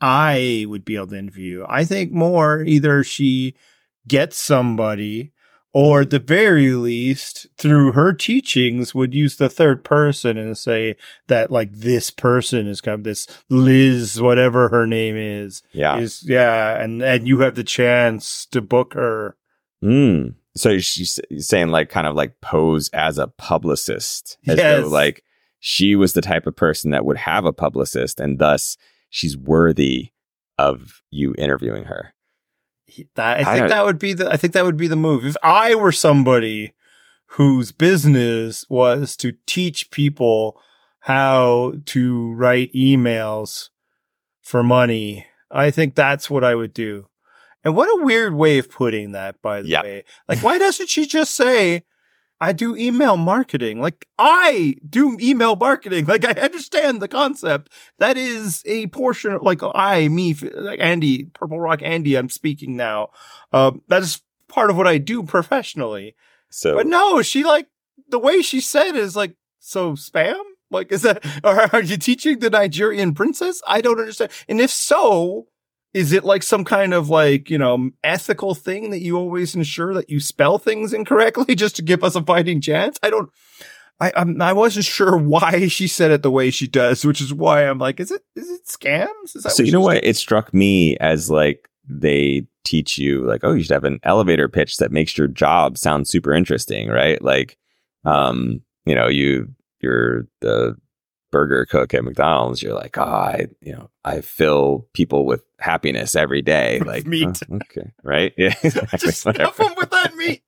I would be able to interview. I think more either she gets somebody or at the very least through her teachings would use the third person and say that like this person is kind of this Liz, whatever her name is, Yeah. is yeah. And, and you have the chance to book her. Mm. So she's saying like kind of like pose as a publicist, as Yes. though like she was the type of person that would have a publicist and thus she's worthy of you interviewing her. That, I I think don't- that would be the, I think that would be the move. If I were somebody whose business was to teach people how to write emails for money, I think that's what I would do. And what a weird way of putting that, by the Yeah. way. Like, why doesn't she just say, I do email marketing? Like, I do email marketing. Like, I understand the concept. That is a portion of, like, I, me, like Andy, Purple Rock Andy, I'm speaking now. Um, that is part of what I do professionally. So But no, she, like, the way she said is like, so spam? Like, is that, or are you teaching the Nigerian princess? I don't understand. And if so, is it like some kind of like, you know, ethical thing that you always ensure that you spell things incorrectly just to give us a fighting chance? I don't, I, I'm, I wasn't sure why she said it the way she does, which is why I'm like, is it, is it scams? Is that so what you know she's what? doing? It struck me as like they teach you like, oh, you should have an elevator pitch that makes your job sound super interesting, right? Like, um, you know, you, you're the burger cook at McDonald's. You're like, oh, I, you know, I fill people with happiness every day. Like meat. Oh, okay. Right. Yeah. Exactly. Just stuff them with that meat.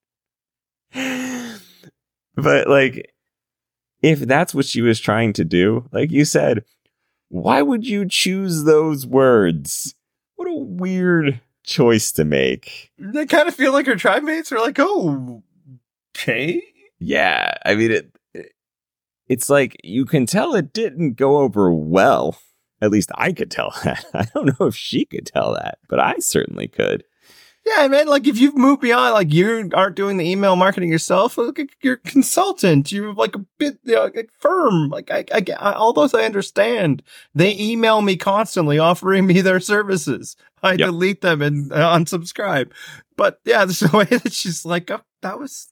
But like, if that's what she was trying to do, like you said, why would you choose those words? What a weird choice to make. They kind of feel like her tribe mates are like, oh, okay. Yeah. I mean, it, it, it's like you can tell it didn't go over well. At least I could tell that. I don't know if she could tell that, but I certainly could. Yeah, man, like if you've moved beyond, like you aren't doing the email marketing yourself, look, you're a consultant, you're like a bit, you know, like firm, like I, I, I, all those I understand. They email me constantly offering me their services. I yep. delete them and uh, unsubscribe. But yeah, there's the way that she's like, oh, that was,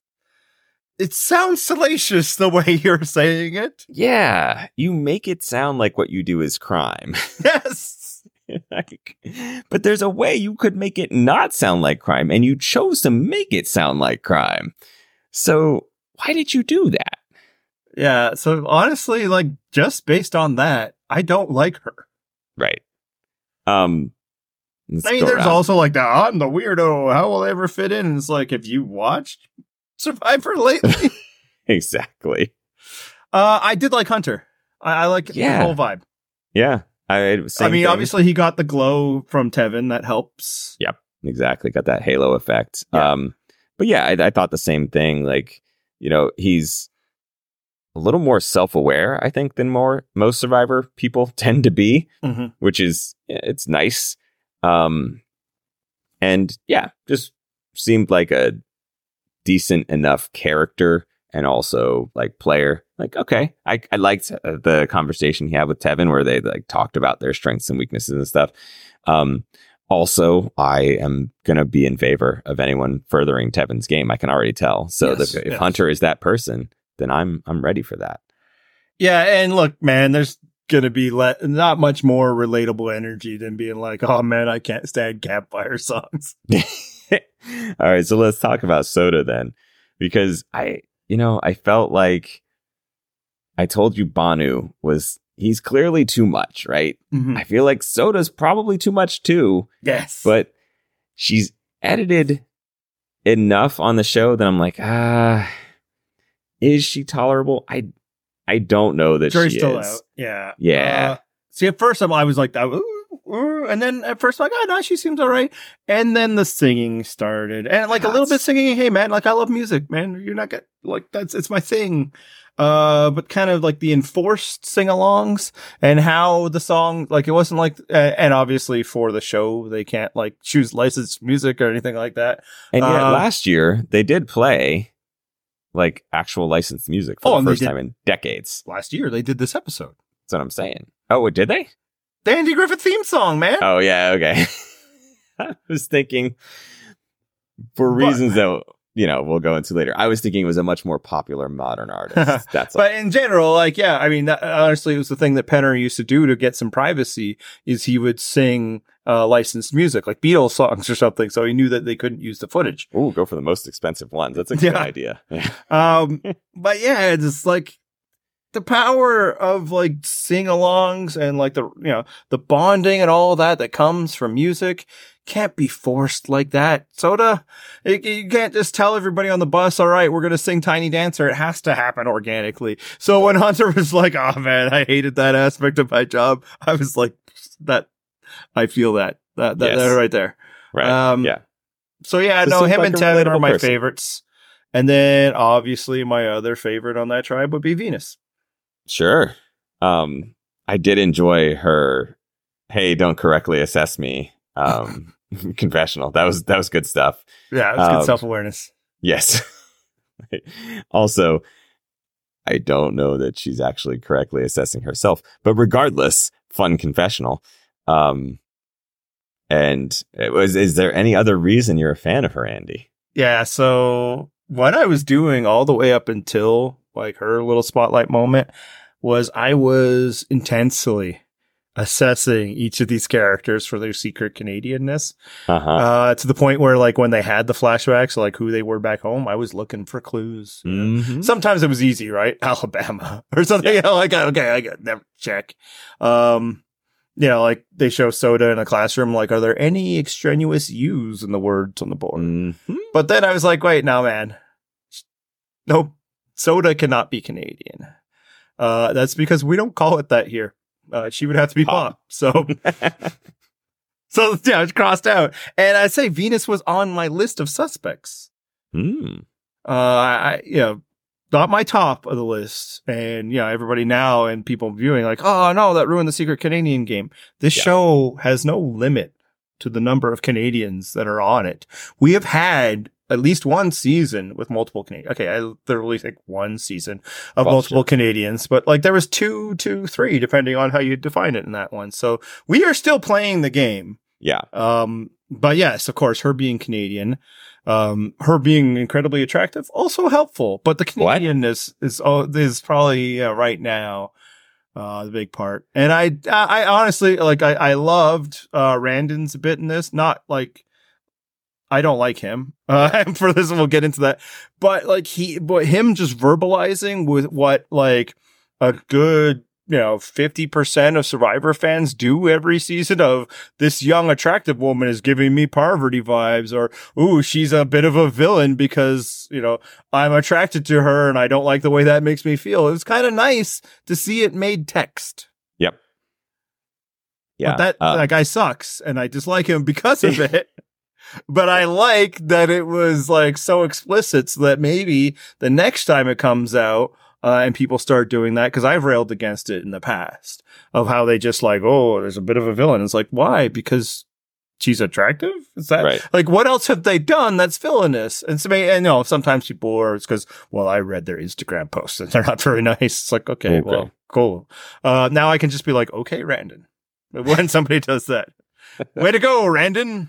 it sounds salacious the way you're saying it. Yeah, you make it sound like what you do is crime. Yes. Like, but there's a way you could make it not sound like crime, and you chose to make it sound like crime. So why did you do that? Yeah. So honestly, like just based on that, I don't like her. Right. Um. I mean, there's around. also like that. I'm the weirdo. How will I ever fit in? And it's like, have you watched Survivor lately? Exactly. Uh, I did like Hunter. I, I like yeah. the whole vibe. Yeah. I, I mean, thing. obviously he got the glow from Tevin. That helps. Yep, exactly. Got that halo effect. Yeah. Um, but yeah, I, I thought the same thing. Like, you know, he's a little more self-aware, I think, than more most Survivor people tend to be, mm-hmm. which is, it's nice. Um, and yeah, just seemed like a decent enough character and also like player. Like, okay, I, I liked the conversation he had with Tevin where they like talked about their strengths and weaknesses and stuff. Um, also, I am going to be in favor of anyone furthering Tevin's game. I can already tell. So yes, that if yes. Hunter is that person, then I'm I'm ready for that. Yeah, and look, man, there's going to be le- not much more relatable energy than being like, oh, man, I can't stand campfire songs. All right, so let's talk about Soda then. Because I, you know, I felt like I told you Banu was, he's clearly too much, right? Mm-hmm. I feel like Soda's probably too much too. Yes. But she's edited enough on the show that I'm like, ah, is she tolerable? I I don't know that Jury's she still is. Out. Yeah. Yeah. Uh, see, at first I was like that. Ooh, ooh, and then at first I'm like, oh, no, she seems all right. And then the singing started. And like a little bit singing, hey, man, like I love music, man. You're not get like, that's, it's my thing. Uh, but kind of like the enforced sing-alongs and how the song, like it wasn't like, uh, and obviously for the show, they can't like choose licensed music or anything like that. And yet uh, last year they did play like actual licensed music for oh, the first time in decades. Last year they did this episode. That's what I'm saying. Oh, did they? The Andy Griffith theme song, man. Oh yeah. Okay. I was thinking for reasons but, that, you know, we'll go into later. I was thinking it was a much more popular modern artist. That's all. But in general, like, yeah, I mean, that, honestly, it was the thing that Penner used to do to get some privacy is he would sing uh, licensed music, like Beatles songs or something. So he knew that they couldn't use the footage. Ooh, go for the most expensive ones. That's a good yeah. idea. um, but yeah, it's like the power of like sing-alongs and like the, you know, the bonding and all that that comes from music can't be forced like that. Soda, it, you can't just tell everybody on the bus, all right, we're going to sing Tiny Dancer. It has to happen organically. So when Hunter was like, oh man, I hated that aspect of my job, I was like, that, I feel that, that, that, yes. that right there. Right. Um, yeah. So yeah, this no, him like and Tevin are my person. favorites. And then obviously my other favorite on that tribe would be Venus. Sure. Um, I did enjoy her, hey, don't correctly assess me. Um, confessional. That was, that was good stuff. Yeah. It was um, good self-awareness. Yes. Also, I don't know that she's actually correctly assessing herself. But regardless, fun confessional. Um, and it was, is there any other reason you're a fan of her, Andy? Yeah, so what I was doing all the way up until like her little spotlight moment was I was intensely assessing each of these characters for their secret Canadianness. Uh-huh. Uh, to the point where like when they had the flashbacks, like who they were back home, I was looking for clues. You know? Mm-hmm. Sometimes it was easy, right? Alabama or something. Yeah. You know, like, okay, I got never check. Um, you know, like they show Soda in a classroom. Like, are there any extraneous U's in the words on the board? Mm-hmm. But then I was like, wait, now, man, nope. Soda cannot be Canadian. Uh, that's because we don't call it that here. Uh, she would have to be pop. pop. So, so yeah, it's crossed out. And I'd say Venus was on my list of suspects. Mm. Uh, I, you know, not my top of the list. And, you know, everybody now and people viewing like, oh no, that ruined the secret Canadian game. This yeah. show has no limit to the number of Canadians that are on it. We have had at least one season with multiple Canadians. Okay, I literally think one season of well, multiple sure. Canadians, but like there was two, two, three, depending on how you define it in that one. So we are still playing the game. Yeah. Um, but yes, of course, her being Canadian, um, her being incredibly attractive, also helpful. But the Canadianness is, oh, is probably uh, right now uh the big part. And I, I honestly like I, I loved uh Randon's bit in this. Not like. I don't like him. Uh, for this, we'll get into that. But like he, but him just verbalizing with what like a good, you know, fifty percent of Survivor fans do every season of this young, attractive woman is giving me Parvati vibes, or, ooh, she's a bit of a villain because, you know, I'm attracted to her and I don't like the way that makes me feel. It was kind of nice to see it made text. Yep. Yeah. But that, uh, that guy sucks and I dislike him because of it. But I like that it was like so explicit so that maybe the next time it comes out uh, and people start doing that, because I've railed against it in the past of how they just like, oh, there's a bit of a villain. It's like, why? Because she's attractive? Is that right? Like, what else have they done that's villainous? And so, I know sometimes people are, it's because, well, I read their Instagram posts and they're not very nice. It's like, okay, okay. well, cool. Uh, now I can just be like, okay, Randon. When somebody does that, way to go, Randon.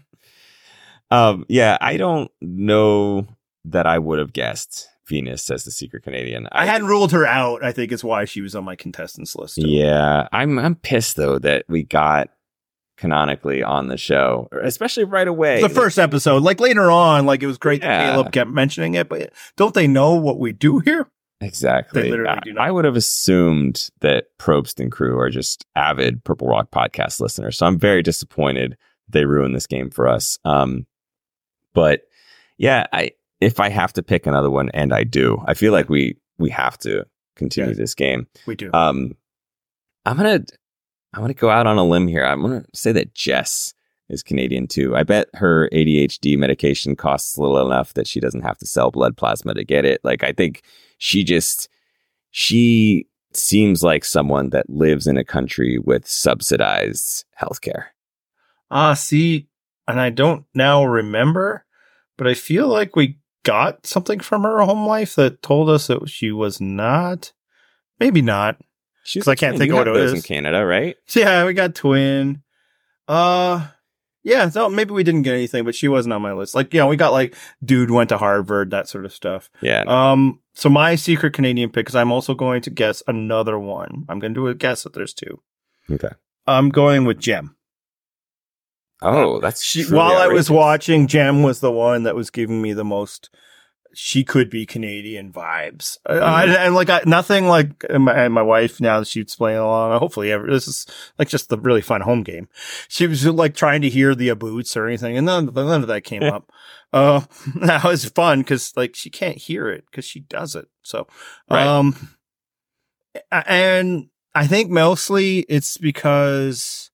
Um, yeah, I don't know that I would have guessed Venus as the secret Canadian. I, I hadn't ruled her out, I think is why she was on my contestants list. Too. Yeah, I'm I'm pissed, though, that we got canonically on the show, especially right away. The first episode, like later on, like it was great yeah. that Caleb kept mentioning it, but don't they know what we do here? Exactly. They literally do not. I would have assumed that Probst and crew are just avid Purple Rock podcast listeners, so I'm very disappointed they ruined this game for us. Um, But yeah, I if I have to pick another one, and I do, I feel like we we have to continue yeah, this game. We do. Um, I'm gonna I'm gonna go out on a limb here. I'm gonna say that Jess is Canadian too. I bet her A D H D medication costs little enough that she doesn't have to sell blood plasma to get it. Like I think she just she seems like someone that lives in a country with subsidized healthcare. Ah, uh, see, and I don't now remember. But I feel like we got something from her home life that told us that she was not. Maybe not. Because I can't think of what it is. In Canada, right? So yeah, we got twin. Uh, yeah. So maybe we didn't get anything, but she wasn't on my list. Like, you know, we got like dude went to Harvard, that sort of stuff. Yeah. Um. So my secret Canadian pick, because I'm also going to guess another one. I'm going to do a guess that there's two. Okay. I'm going with Jem. Oh, that's she, while outrageous. I was watching, Jem was the one that was giving me the most. She could be Canadian vibes, mm. uh, and, and like I, nothing like and my, and my wife now she's playing along. Hopefully, ever this is like just the really fun home game. She was like trying to hear the aboots or anything, and none, none of that came up. Uh, that was fun because like she can't hear it because she does it. So, right. um, and I think mostly it's because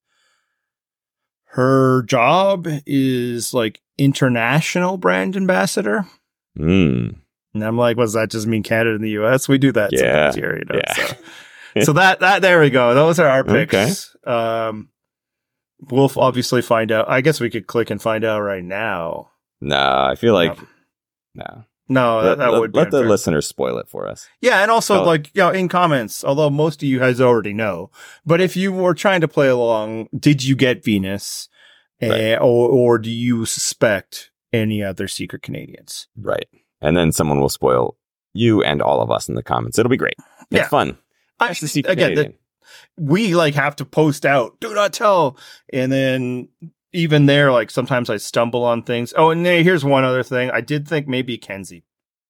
her job is like international brand ambassador. Mm. And I'm like, does that just mean Canada and the U S? We do that yeah. sometimes here, you know. Yeah. So. so that, that, there we go. Those are our picks. Okay. Um, we'll obviously find out. I guess we could click and find out right now. No, I feel like, no. no. No, that, that let, would let be the unfair. listeners spoil it for us. Yeah, and also, Oh. like, you know, in comments, although most of you guys already know, but if you were trying to play along, did you get Venus? Right. Uh, or, or do you suspect any other secret Canadians? Right. And then someone will spoil you and all of us in the comments. It'll be great. It's Yeah. fun. I Nice to mean, see again, Canadian. the, we like have to post out, do not tell. And then even there, like sometimes I stumble on things. Oh, and then here's one other thing. I did think maybe Kenzie.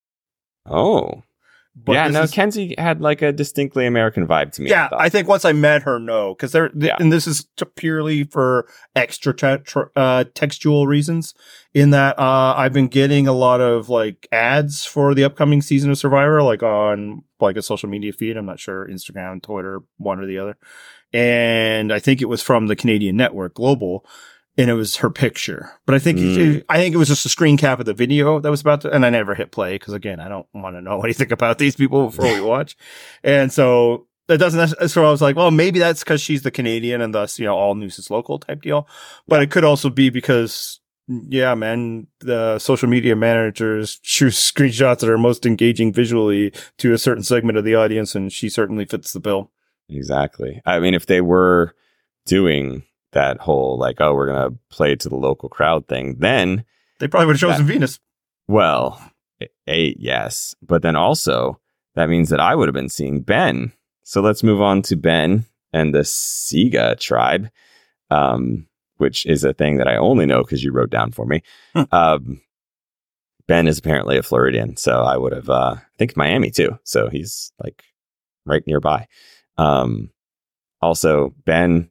Oh. But yeah, this no, is- Kenzie had like a distinctly American vibe to me. Yeah, thought. I think once I met her, no, because they're th- Yeah. and this is t- purely for extra te- tr- uh, textual reasons. In that, uh, I've been getting a lot of like ads for the upcoming season of Survivor, like on like a social media feed. I'm not sure, Instagram, Twitter, one or the other. And I think it was from the Canadian network, Global, and it was her picture. But I think Mm. it, I think it was just a screen cap of the video that was about to, and I never hit play because again, I don't want to know anything about these people before we watch. And so that doesn't, necess- so I was like, well, maybe that's because she's the Canadian and thus, you know, all news is local type deal. But it could also be because, yeah, man, the social media managers choose screenshots that are most engaging visually to a certain segment of the audience. And she certainly fits the bill. Exactly. I mean, if they were doing that whole like, oh, we're going to play to the local crowd thing, then, They probably would have chosen That- Venus. well, a, yes. But then also, that means that I would have been seeing Ben. So let's move on to Ben and the Siga tribe, um, which is a thing that I only know because you wrote down for me. Hmm. Um, Ben is apparently a Floridian. So I would have, uh, I think Miami too. So he's like right nearby. Um, also, Ben,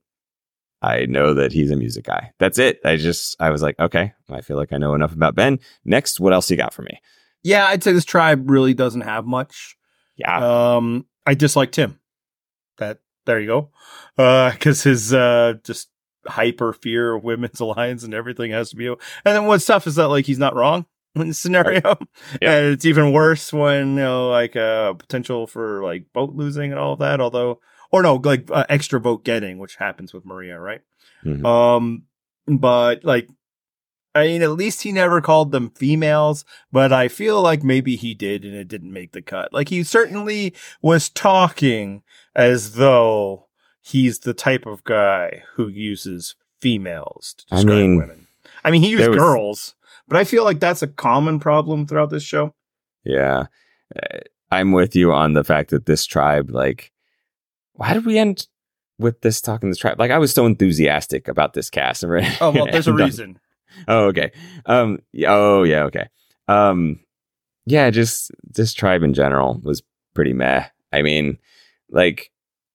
I know that he's a music guy. That's it. I just, I was like, okay, I feel like I know enough about Ben. Next, what else you got for me? Yeah, I'd say this tribe really doesn't have much. Yeah. Um, I dislike Tim. That there you go. Uh, because his uh just hyper fear of women's alliance and everything has to be. And then what's tough is that like he's not wrong in this scenario, Yeah. and it's even worse when you know like uh potential for like vote losing and all of that. Although, or no, like uh, extra vote getting, which happens with Maria, right? Mhm. Um, but like. I mean, at least he never called them females, but I feel like maybe he did and it didn't make the cut. Like he certainly was talking as though he's the type of guy who uses females to I describe mean, women. I mean, he used there was- girls, but I feel like that's a common problem throughout this show. Yeah. Uh, I'm with you on the fact that this tribe, like, why did we end with this talking this tribe? Like, I was so enthusiastic about this cast. And we're- Oh, well, there's a and, uh, reason. Oh, okay. Um. yeah, Oh, yeah. Okay. Um. Yeah. Just this tribe in general was pretty meh. I mean, like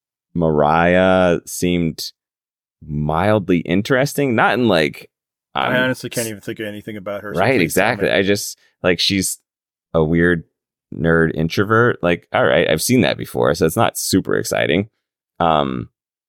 Mariah seemed mildly interesting, not in like. I um, honestly can't even think of anything about her. so Right. please Exactly. tell me. I just like she's a weird nerd introvert. Like, all right, I've seen that before, so it's not super exciting. Um,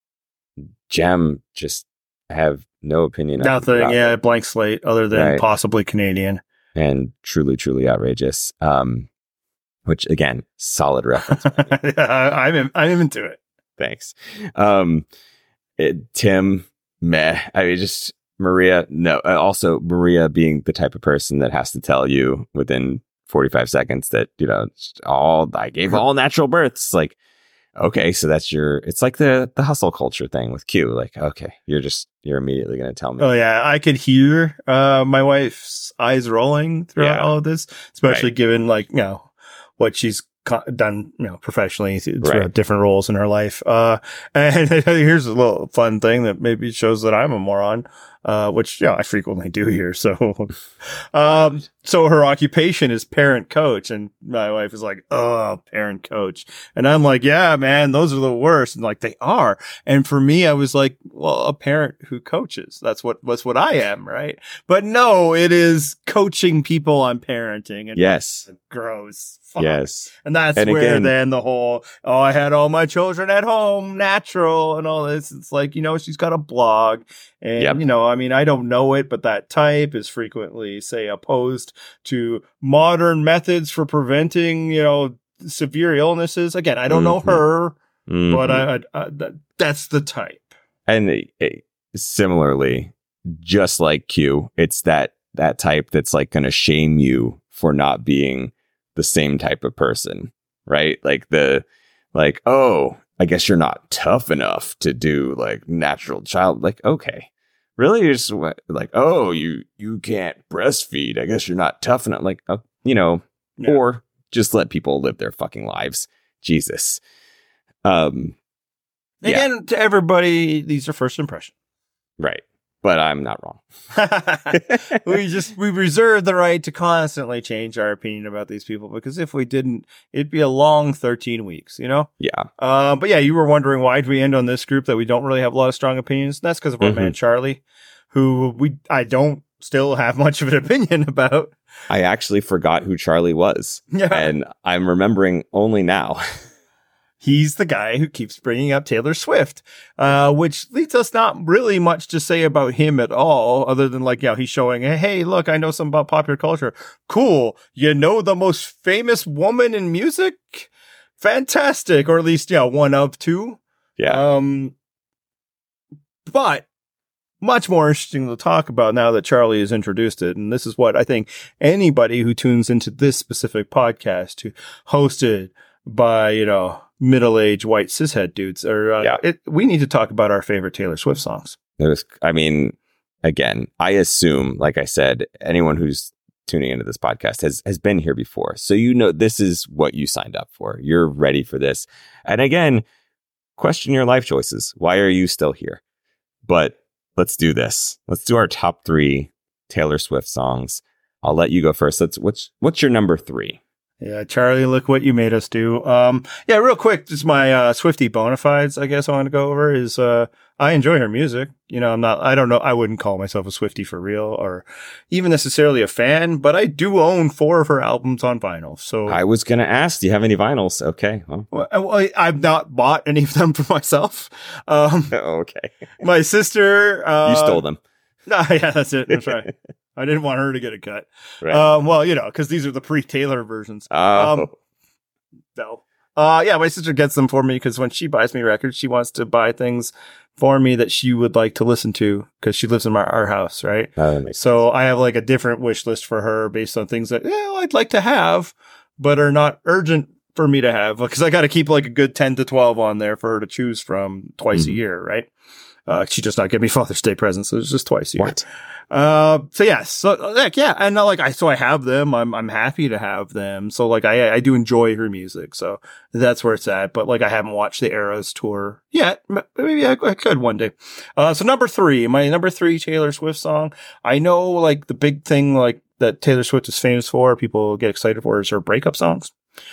Jem just have no opinion. Nothing. about Yeah, it. blank slate other than Right. possibly Canadian. And truly, truly outrageous. Um, which again, solid reference. yeah, I'm in, I'm into it. Thanks. Um, it, Tim, meh. I mean, just Maria. No. Uh, also, Maria being the type of person that has to tell you within forty-five seconds that you know it's all I gave all natural births. Like, okay, so that's your. It's like the the hustle culture thing with Q. Like, okay, you're just you're immediately going to tell me. Oh yeah, I could hear uh my wife's eyes rolling throughout Yeah. all of this, especially Right. given like you know what she's co- done you know professionally throughout Right. different roles in her life. Uh, and here's a little fun thing that maybe shows that I'm a moron. Uh, which yeah, I frequently do here. So, um, so her occupation is parent coach, and my wife is like, "Oh, parent coach," and I'm like, "Yeah, man, those are the worst." And like they are. And for me, I was like, "Well, a parent who coaches. That's what that's what I am, right?" But no, it is coaching people on parenting. And Yes. gross. Fuck. Yes. And that's And where again- then the whole, oh, I had all my children at home, natural, and all this. It's like, you know, she's got a blog. And, Yep. you know, I mean, I don't know it, but that type is frequently, say, opposed to modern methods for preventing, you know, severe illnesses. Again, I don't know Mhm. her, but Mhm. I, I, I that, that's the type. And it, it- similarly, just like Q, it's that that type that's like going to shame you for not being the same type of person, right? Like the, like, oh, I guess you're not tough enough to do like natural child. Like, okay, really? You're just like, oh, you, you can't breastfeed. I guess you're not tough enough. Like, oh, you know, yeah. Or just let people live their fucking lives. Jesus. Um, Again, yeah. to everybody, these are first impressions. Right. But I'm not wrong. we just, we reserve the right to constantly change our opinion about these people, because if we didn't, it'd be a long thirteen weeks, you know? Yeah. Uh, but yeah, you were wondering why did we end on this group that we don't really have a lot of strong opinions? That's because of our mm-hmm. man, Charlie, who we, I don't still have much of an opinion about. I actually forgot who Charlie was. Yeah. And I'm remembering only now. He's the guy who keeps bringing up Taylor Swift, uh, which leads us not really much to say about him at all, other than like, yeah, he's showing, hey, look, I know something about popular culture. Cool. You know the most famous woman in music? Fantastic. Or at least, yeah, one of two. Yeah. Um, but much more interesting to talk about now that Charlie has introduced it. And this is what I think anybody who tunes into this specific podcast, who hosted by, you know, middle-aged white cishet dudes, or uh, yeah. it, we need to talk about our favorite Taylor Swift songs. There's, I mean, again, I assume, like I said, anyone who's tuning into this podcast has has been here before, so you know this is what you signed up for. You're ready for this, and again, question your life choices. Why are you still here? But let's do this. Let's do our top three Taylor Swift songs. I'll let you go first. Let's. What's what's your number three? Yeah, Charlie, look what you made us do. Um, yeah, real quick, just my uh, Swiftie bona fides, I guess I want to go over is uh, I enjoy her music. You know, I'm not, I don't know, I wouldn't call myself a Swiftie for real or even necessarily a fan, but I do own four of her albums on vinyl. So I was going to ask, do you have any vinyls? Okay. Well. Well, I've not bought any of them for myself. Um, okay. My sister. Uh, you stole them. Uh, yeah, that's it. That's right. I didn't want her to get a cut. Right. Um, well, you know, because these are the pre-Taylor versions. Oh. Um, no. Uh, yeah, my sister gets them for me because when she buys me records, she wants to buy things for me that she would like to listen to because she lives in my, our house, right? Oh, that makes so sense. I have like a different wish list for her based on things that, yeah, I'd like to have, but are not urgent for me to have because I got to keep like a good ten to twelve on there for her to choose from twice mm-hmm. a year, right? Uh, she just not give me Father's Day presents, so it's just twice a year. What? Uh, so yeah, so like, yeah, and like, I, so I have them. I'm, I'm happy to have them. So like, I, I do enjoy her music. So that's where it's at. But like, I haven't watched the Eras tour yet. Maybe I, I could one day. Uh, so number three, my number three Taylor Swift song. I know like the big thing like that Taylor Swift is famous for, people get excited for is her breakup songs.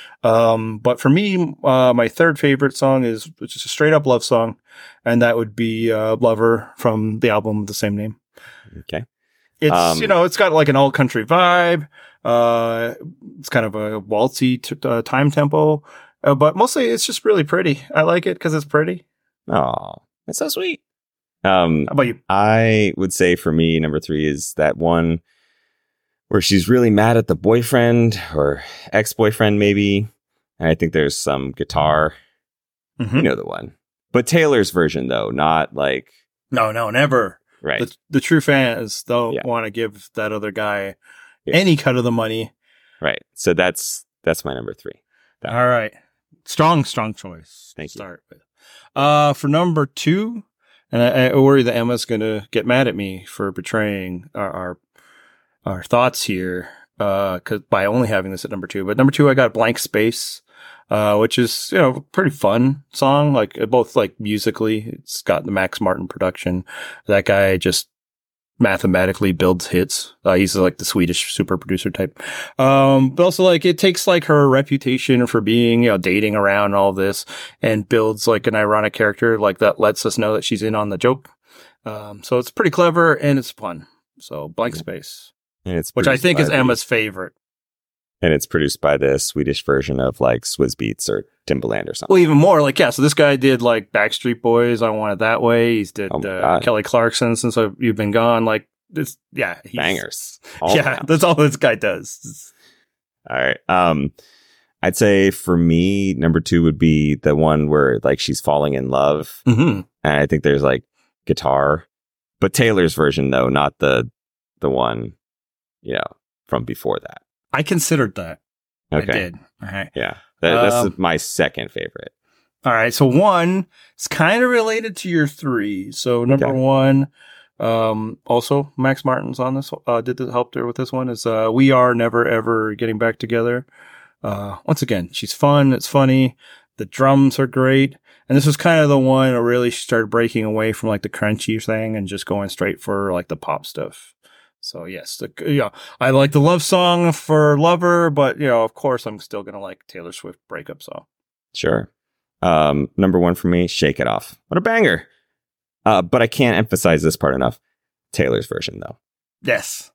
Um, but for me, uh, my third favorite song is just a straight up love song. And that would be, uh, Lover from the album of the same name. Okay. It's, um, you know, it's got like an all country vibe. Uh, it's kind of a waltzy t- uh, time tempo, uh, but mostly it's just really pretty. I like it because it's pretty. Oh, that's so sweet. Um, How about you? I would say for me, number three is that one where she's really mad at the boyfriend or ex-boyfriend, maybe. And I think there's some guitar. Mm-hmm. You know the one. But Taylor's version, though, not like... No, no, never. Right. The, the true fans don't yeah. want to give that other guy yeah. any cut of the money. Right. So that's that's my number three. That All one. Right. Strong, strong choice. Thank to you. Start with. Uh, for number two, and I, I worry that Emma's going to get mad at me for betraying our our, our thoughts here uh, cause by only having this at number two. But number two, I got Blank Space. Uh, which is, you know, pretty fun song, like both like musically, it's got the Max Martin production. That guy just mathematically builds hits. Uh, he's like the Swedish super producer type. Um, but also like it takes like her reputation for being, you know, dating around and all this and builds like an ironic character like that lets us know that she's in on the joke. Um, so it's pretty clever and it's fun. So Blank Space, and it's which I think is the- Emma's favorite. And it's produced by the Swedish version of like Swizz Beatz or Timbaland or something. Well, even more like, yeah. So this guy did like Backstreet Boys. I Want It That Way. He's did Oh uh, Kelly Clarkson, Since I've, You've Been Gone. Like this. Yeah. he's- Bangers. All Yeah. around. That's all this guy does. All right. Um, I'd say for me, number two would be the one where like she's falling in love. Mm-hmm. And I think there's like guitar, but Taylor's version though, not the, the one, you know, from before that. I considered that. Okay. I did. All right. Yeah. That, that's Um, my second favorite. All right. So one is kind of related to your three. So number Okay. one, um, also Max Martin's on this, uh, did the help there with this one is, uh, We Are Never Ever Getting Back Together. Uh, once again, she's fun. It's funny. The drums are great. And this was kind of the one that really started breaking away from like the crunchy thing and just going straight for like the pop stuff. So yes, the, you know, I like the love song for Lover, but you know, of course I'm still going to like Taylor Swift breakup song. Sure. Um, number one for me, Shake It Off. What a banger. Uh, but I can't emphasize this part enough. Taylor's version though. Yes.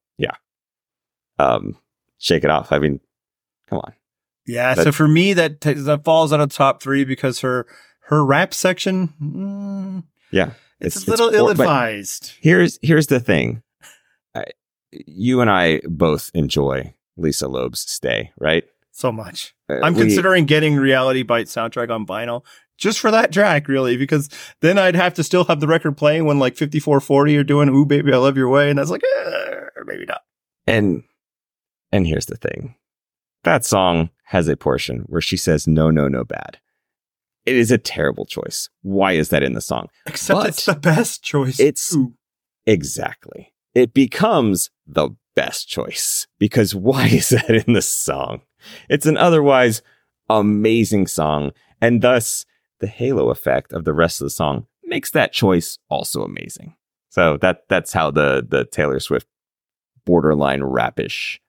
Um, Shake It Off. I mean, come on. Yeah. That- so for me, that, t- that falls out of top three because her, her rap section, mm, Yeah. it's, It's- a little it's for- but- ill-advised. Here's here's the thing. I, you and I both enjoy Lisa Loeb's Stay, right? So much. Uh, I'm we- considering getting Reality Bites soundtrack on vinyl just for that track, really, because then I'd have to still have the record playing when like fifty-four forty are doing Ooh Baby I Love Your Way, and that's like, eh, maybe not. And and here's the thing. That song has a portion where she says no, no, no, bad. It is a terrible choice. Why is that in the song? Except But it's the best choice. it's- too. Exactly. It becomes the best choice because why is that in the song? It's an otherwise amazing song, and thus the halo effect of the rest of the song makes that choice also amazing. So that that's how the the Taylor Swift borderline rapish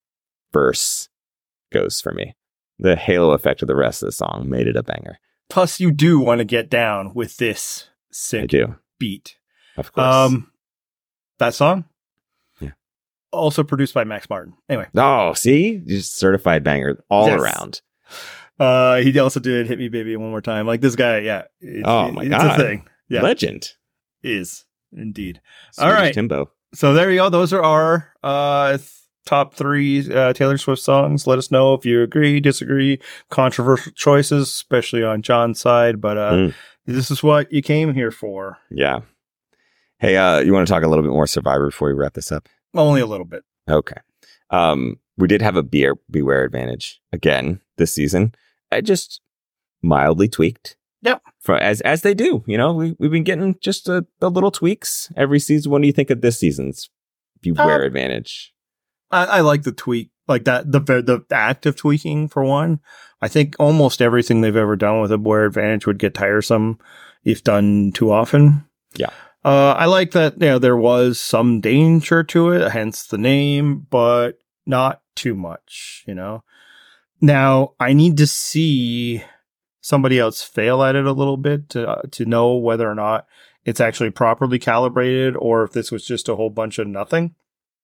verse goes for me. The halo effect of the rest of the song made it a banger. Plus, you do want to get down with this I sick do, beat. of course. Um, that song? Yeah. Also produced by Max Martin. Anyway. oh, see, just certified banger all Yes. around. Uh, he also did Hit Me Baby One More Time. Like this guy, yeah. It's, Oh, my it's God. a thing. Yeah, Legend. is indeed. Swedish right. Timbo. So there you go. Those are our uh, th- top three uh, Taylor Swift songs. Let us know if you agree, disagree, controversial choices, especially on John's side. But uh, Mm. this is what you came here for. Yeah. Hey, uh, you want to talk a little bit more Survivor before we wrap this up? Only a little bit. Okay. Um, we did have a beer beware advantage again this season. I just mildly tweaked. Yep. For as as they do, you know, we we've been getting just a, the little tweaks every season. What do you think of this season's beware Uh, advantage? I, I like the tweak, like that, the the act of tweaking for one. I think almost everything they've ever done with a Beware Advantage would get tiresome if done too often. Yeah. Uh, I like that, you know, there was some danger to it, hence the name, but not too much, you know. Now, I need to see somebody else fail at it a little bit to uh, to know whether or not it's actually properly calibrated or if this was just a whole bunch of nothing.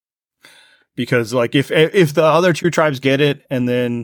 Because like if if the other two tribes get it and then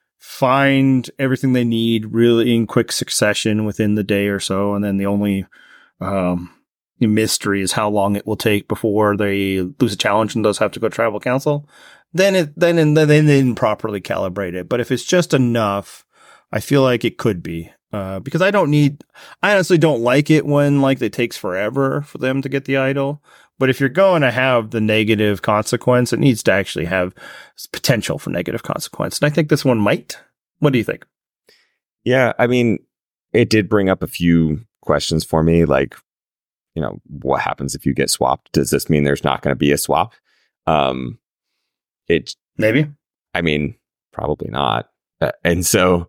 find everything they need really in quick succession within the day or so, and then the only um, mystery is how long it will take before they lose a challenge and does have to go to tribal council, then it then and then they didn't properly calibrate it. But if it's just enough, I feel like it could be. Uh, because I don't need, I honestly don't like it when like it takes forever for them to get the idol. But if you're going to have the negative consequence, it needs to actually have potential for negative consequence. And I think this one might. What do you think? Yeah, I mean, it did bring up a few questions for me, like, you know, what happens if you get swapped? Does this mean there's not going to be a swap? Um, it, Maybe. I mean, probably not. Uh, and so,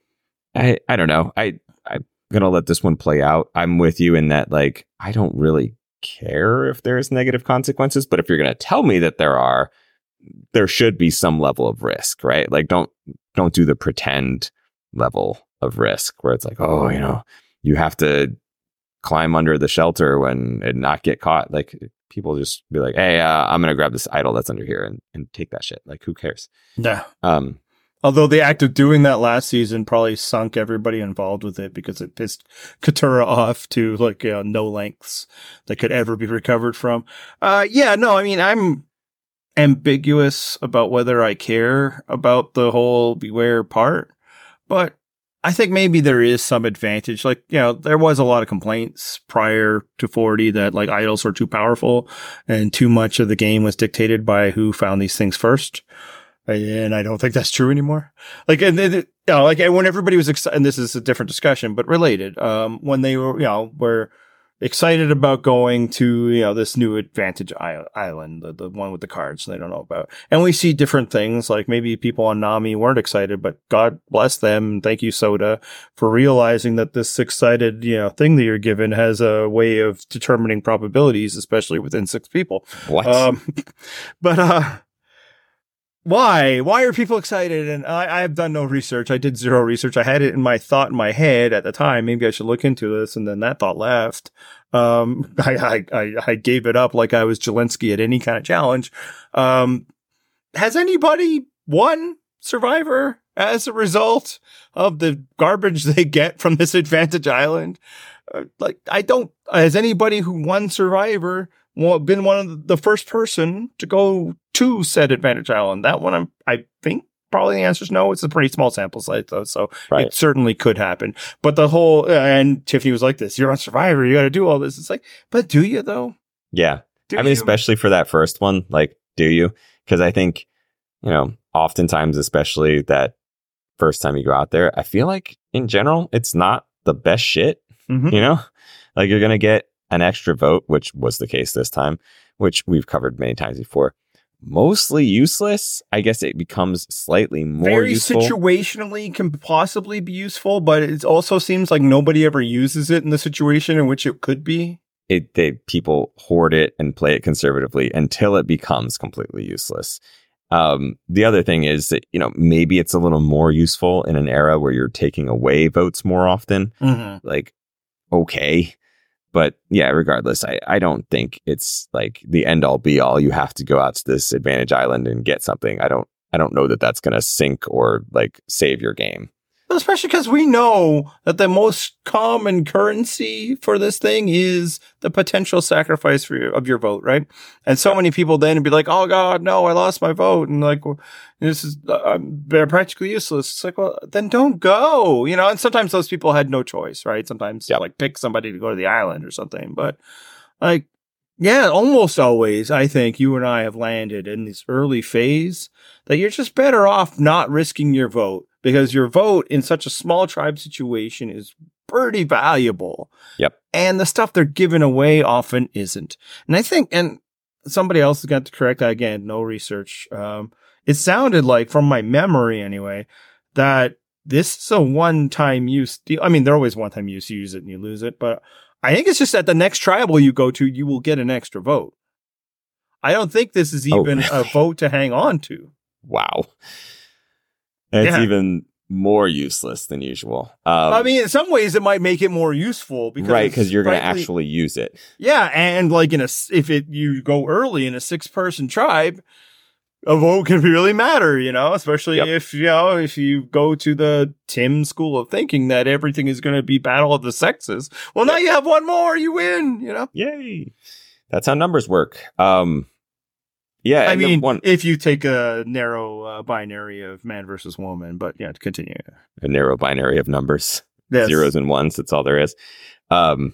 I, I don't know. I, I'm going to let this one play out. I'm with you in that, like, I don't really care if there's negative consequences, but if you're going to tell me that there are, there should be some level of risk, right? Like, don't, don't do the pretend level of risk where it's like, oh, you know, you have to climb under the shelter when and not get caught. Like, people just be like, hey, uh, I'm going to grab this idol that's under here and, and take that shit. Like, who cares? Yeah. Um, Although the act of doing that last season probably sunk everybody involved with it because it pissed Katura off to like you know, no lengths that could ever be recovered from. Uh, yeah, no, I mean, I'm ambiguous about whether I care about the whole beware part, but I think maybe there is some advantage. Like, you know, there was a lot of complaints prior to forty that like idols were too powerful and too much of the game was dictated by who found these things first. And I don't think that's true anymore. Like, and, and, you know, like when everybody was excited, and this is a different discussion, but related, um, when they were, you know, were excited about going to, you know, this new Advantage Island, the, the one with the cards they don't know about. And we see different things, like maybe people on Nami weren't excited, but God bless them. Thank you, Soda, for realizing that this excited, you know, thing that you're given has a way of determining probabilities, especially within six people. What? Um, but, uh, Why? Why are people excited? And I, I have done no research. I did zero research. I had it in my thought in my head at the time. Maybe I should look into this. And then that thought left. Um, I, I, I gave it up like I was Jelensky at any kind of challenge. Um, has anybody won Survivor as a result of the garbage they get from this Advantage Island? Uh, like, I don't, has anybody who won Survivor been one of the first person to go to said Advantage Island? That one, I'm, I think probably the answer is no. It's a pretty small sample size though, so right. It certainly could happen. But the whole, and Tiffany was like this, you're on Survivor, you got to do all this. It's like, but do you though? Yeah. Do I mean, you? especially for that first one, like, do you? Because I think, you know, oftentimes, especially that first time you go out there, I feel like in general, it's not the best shit, Mm-hmm. you know, like you're going to get an extra vote, which was the case this time, which we've covered many times before. Mostly useless. I guess it becomes slightly more Very useful. situationally can possibly be useful, but it also seems like nobody ever uses it in the situation in which it could be. It they people hoard it and play it conservatively until it becomes completely useless. Um, the other thing is that, you know, maybe it's a little more useful in an era where you're taking away votes more often. Mm-hmm. Like, okay. But yeah, regardless, I, I don't think it's like the end all be all. You have to go out to this Advantage Island and get something. I don't I don't know that that's going to sink or like save your game. Especially because we know that the most common currency for this thing is the potential sacrifice for your, of your vote, right? And so many people then be like, "Oh God, no, I lost my vote," and like, this is uh, they're practically useless. It's like, well, then don't go, you know. And sometimes those people had no choice, right? Sometimes yep. like pick somebody to go to the island or something, but like, yeah, almost always, I think you and I have landed in this early phase that you're just better off not risking your vote. Because your vote in such a small tribe situation is pretty valuable. Yep. And the stuff they're giving away often isn't. And I think, and somebody else has got to correct that again, no research. Um, it sounded like, from my memory anyway, that this is a one-time use deal. I mean, they're always one-time use. You use it and you lose it. But I think it's just that the next tribal you go to, you will get an extra vote. I don't think this is even oh. a vote to hang on to. Wow. It's yeah. even more useless than usual. Um, I mean, in some ways, it might make it more useful because right, because you're going to frankly, actually use it. Yeah, and like in a if it you go early in a six person tribe, a vote can really matter, you know, especially yep. if you know if you go to the Tim school of thinking that everything is going to be battle of the sexes. Well, now you have one more, you win, you know. Yay! That's how numbers work. Um, Yeah, I mean, one, if you take a narrow uh, binary of man versus woman, but yeah, to continue. A narrow binary of numbers, yes. zeros and ones. That's all there is. Um,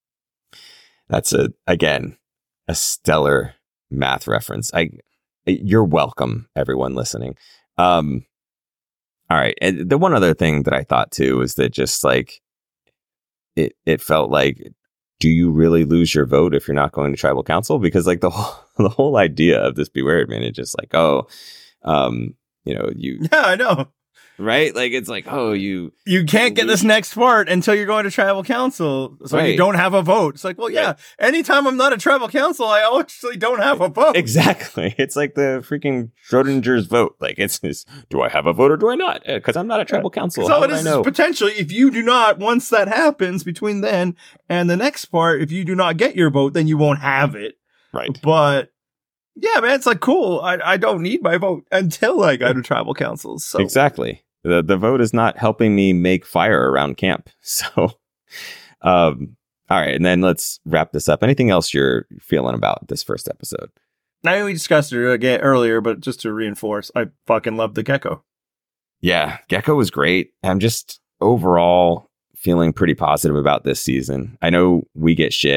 that's a again a stellar math reference. I, you're welcome, everyone listening. Um, all right. And the one other thing that I thought too is that just like it, it felt like, do you really lose your vote if you're not going to tribal council? Because like the whole the whole idea of this Beware advantage is like, oh, um, you know, you yeah, I know, right? Like it's like, oh, you you can't get this next part until you're going to tribal council, so right. you don't have a vote. It's like, well, yeah, anytime I'm not a tribal council, I actually don't have a vote. Exactly. It's like the freaking Schrodinger's vote. Like it's this: do I have a vote or do I not? Because I'm not a tribal council. So How it would I is know? potentially, if you do not, once that happens between then and the next part, if you do not get your vote, then you won't have it. Right. But yeah, man, it's like, cool. I, I don't need my vote until I go to tribal councils. So. Exactly. The the vote is not helping me make fire around camp. So, um, all right. And then let's wrap this up. Anything else you're feeling about this first episode? I know we discussed it again earlier, but just to reinforce, I fucking love the Gecko. Yeah, Gecko was great. I'm just overall feeling pretty positive about this season. I know we get shit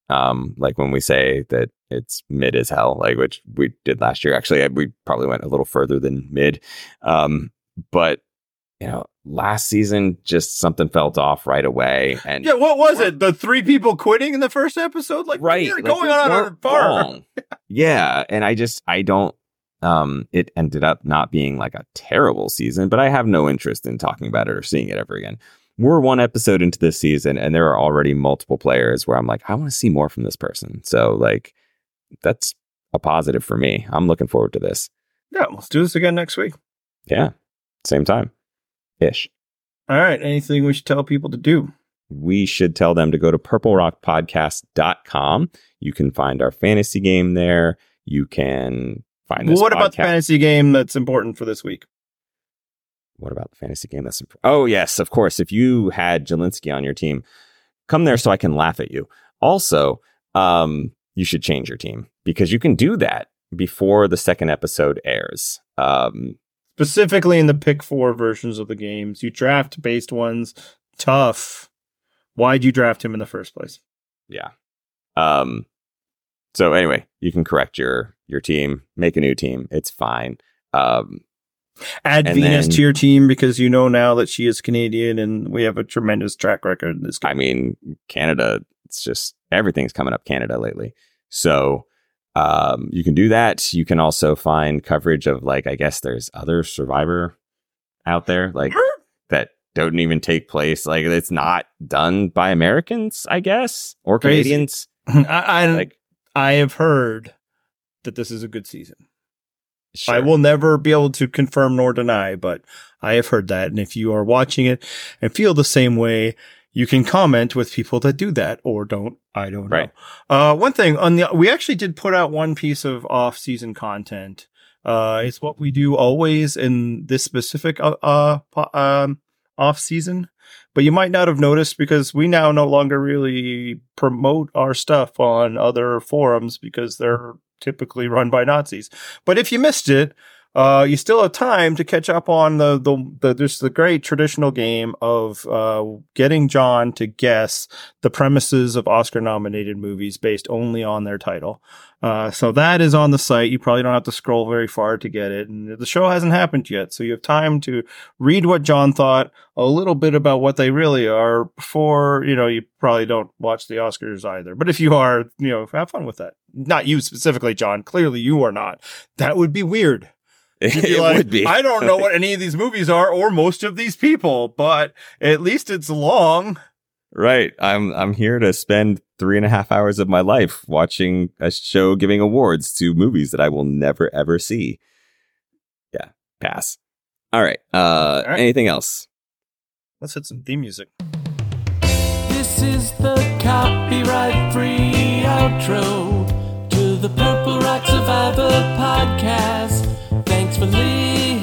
Um, like when we say that it's mid as hell, like which we did last year. Actually, we probably went a little further than mid. Um, but you know, last season just something felt off right away. And yeah, what was it? The three people quitting in the first episode? Like, right, what are like, going on on our farm? Yeah, and I just I don't. Um, it ended up not being like a terrible season, but I have no interest in talking about it or seeing it ever again. We're one episode into this season, and there are already multiple players where I'm like, I want to see more from this person. So, like, that's a positive for me. I'm looking forward to this. Yeah, let's do this again next week. Yeah, same time. Ish. All right. Anything we should tell people to do? We should tell them to go to purple rock podcast dot com. You can find our fantasy game there. You can find this What podcast. about the fantasy game that's important for this week? What about the fantasy game that's important? Oh, yes, of course. If you had Jelinski on your team, come there so I can laugh at you. Also, um, you should change your team because you can do that before the second episode airs. Um, Specifically in the pick four versions of the games, you draft based ones. Tough. Why'd you draft him in the first place? Yeah. Um. So anyway, you can correct your your team, make a new team. It's fine. Um, Add Venus then, to your team because you know now that she is Canadian and we have a tremendous track record in this game. I mean, Canada. It's just everything's coming up Canada lately. So. Um, you can do that. You can also find coverage of like, I guess there's other Survivor out there like that don't even take place. Like it's not done by Americans, I guess, or Crazy. Canadians. I, I, like, I have heard that this is a good season. sure. I will never be able to confirm nor deny, but I have heard that. And if you are watching it and feel the same way, you can comment with people that do that or don't. I don't know. Right. Uh, one thing on the, we actually did put out one piece of off season content. Uh, it's what we do always in this specific, uh, uh, um, off season, but you might not have noticed because we now no longer really promote our stuff on other forums because they're typically run by Nazis. But if you missed it, Uh, you still have time to catch up on the, the, the, just the great traditional game of, uh, getting John to guess the premises of Oscar nominated movies based only on their title. Uh, so that is on the site. You probably don't have to scroll very far to get it. And the show hasn't happened yet. So you have time to read what John thought, a little bit about what they really are before, you know, you probably don't watch the Oscars either. But if you are, you know, have fun with that. Not you specifically, John. Clearly you are not. That would be weird. You'd be it like, would be. I don't know what any of these movies are or most of these people, but at least it's long. Right. I'm I'm here to spend three and a half hours of my life watching a show giving awards to movies that I will never ever see. Yeah. Pass. All right. Uh, All right. Anything else? Let's hit some theme music. This is the copyright-free outro to the Purple Rock Survivor podcast. Thanks for listening.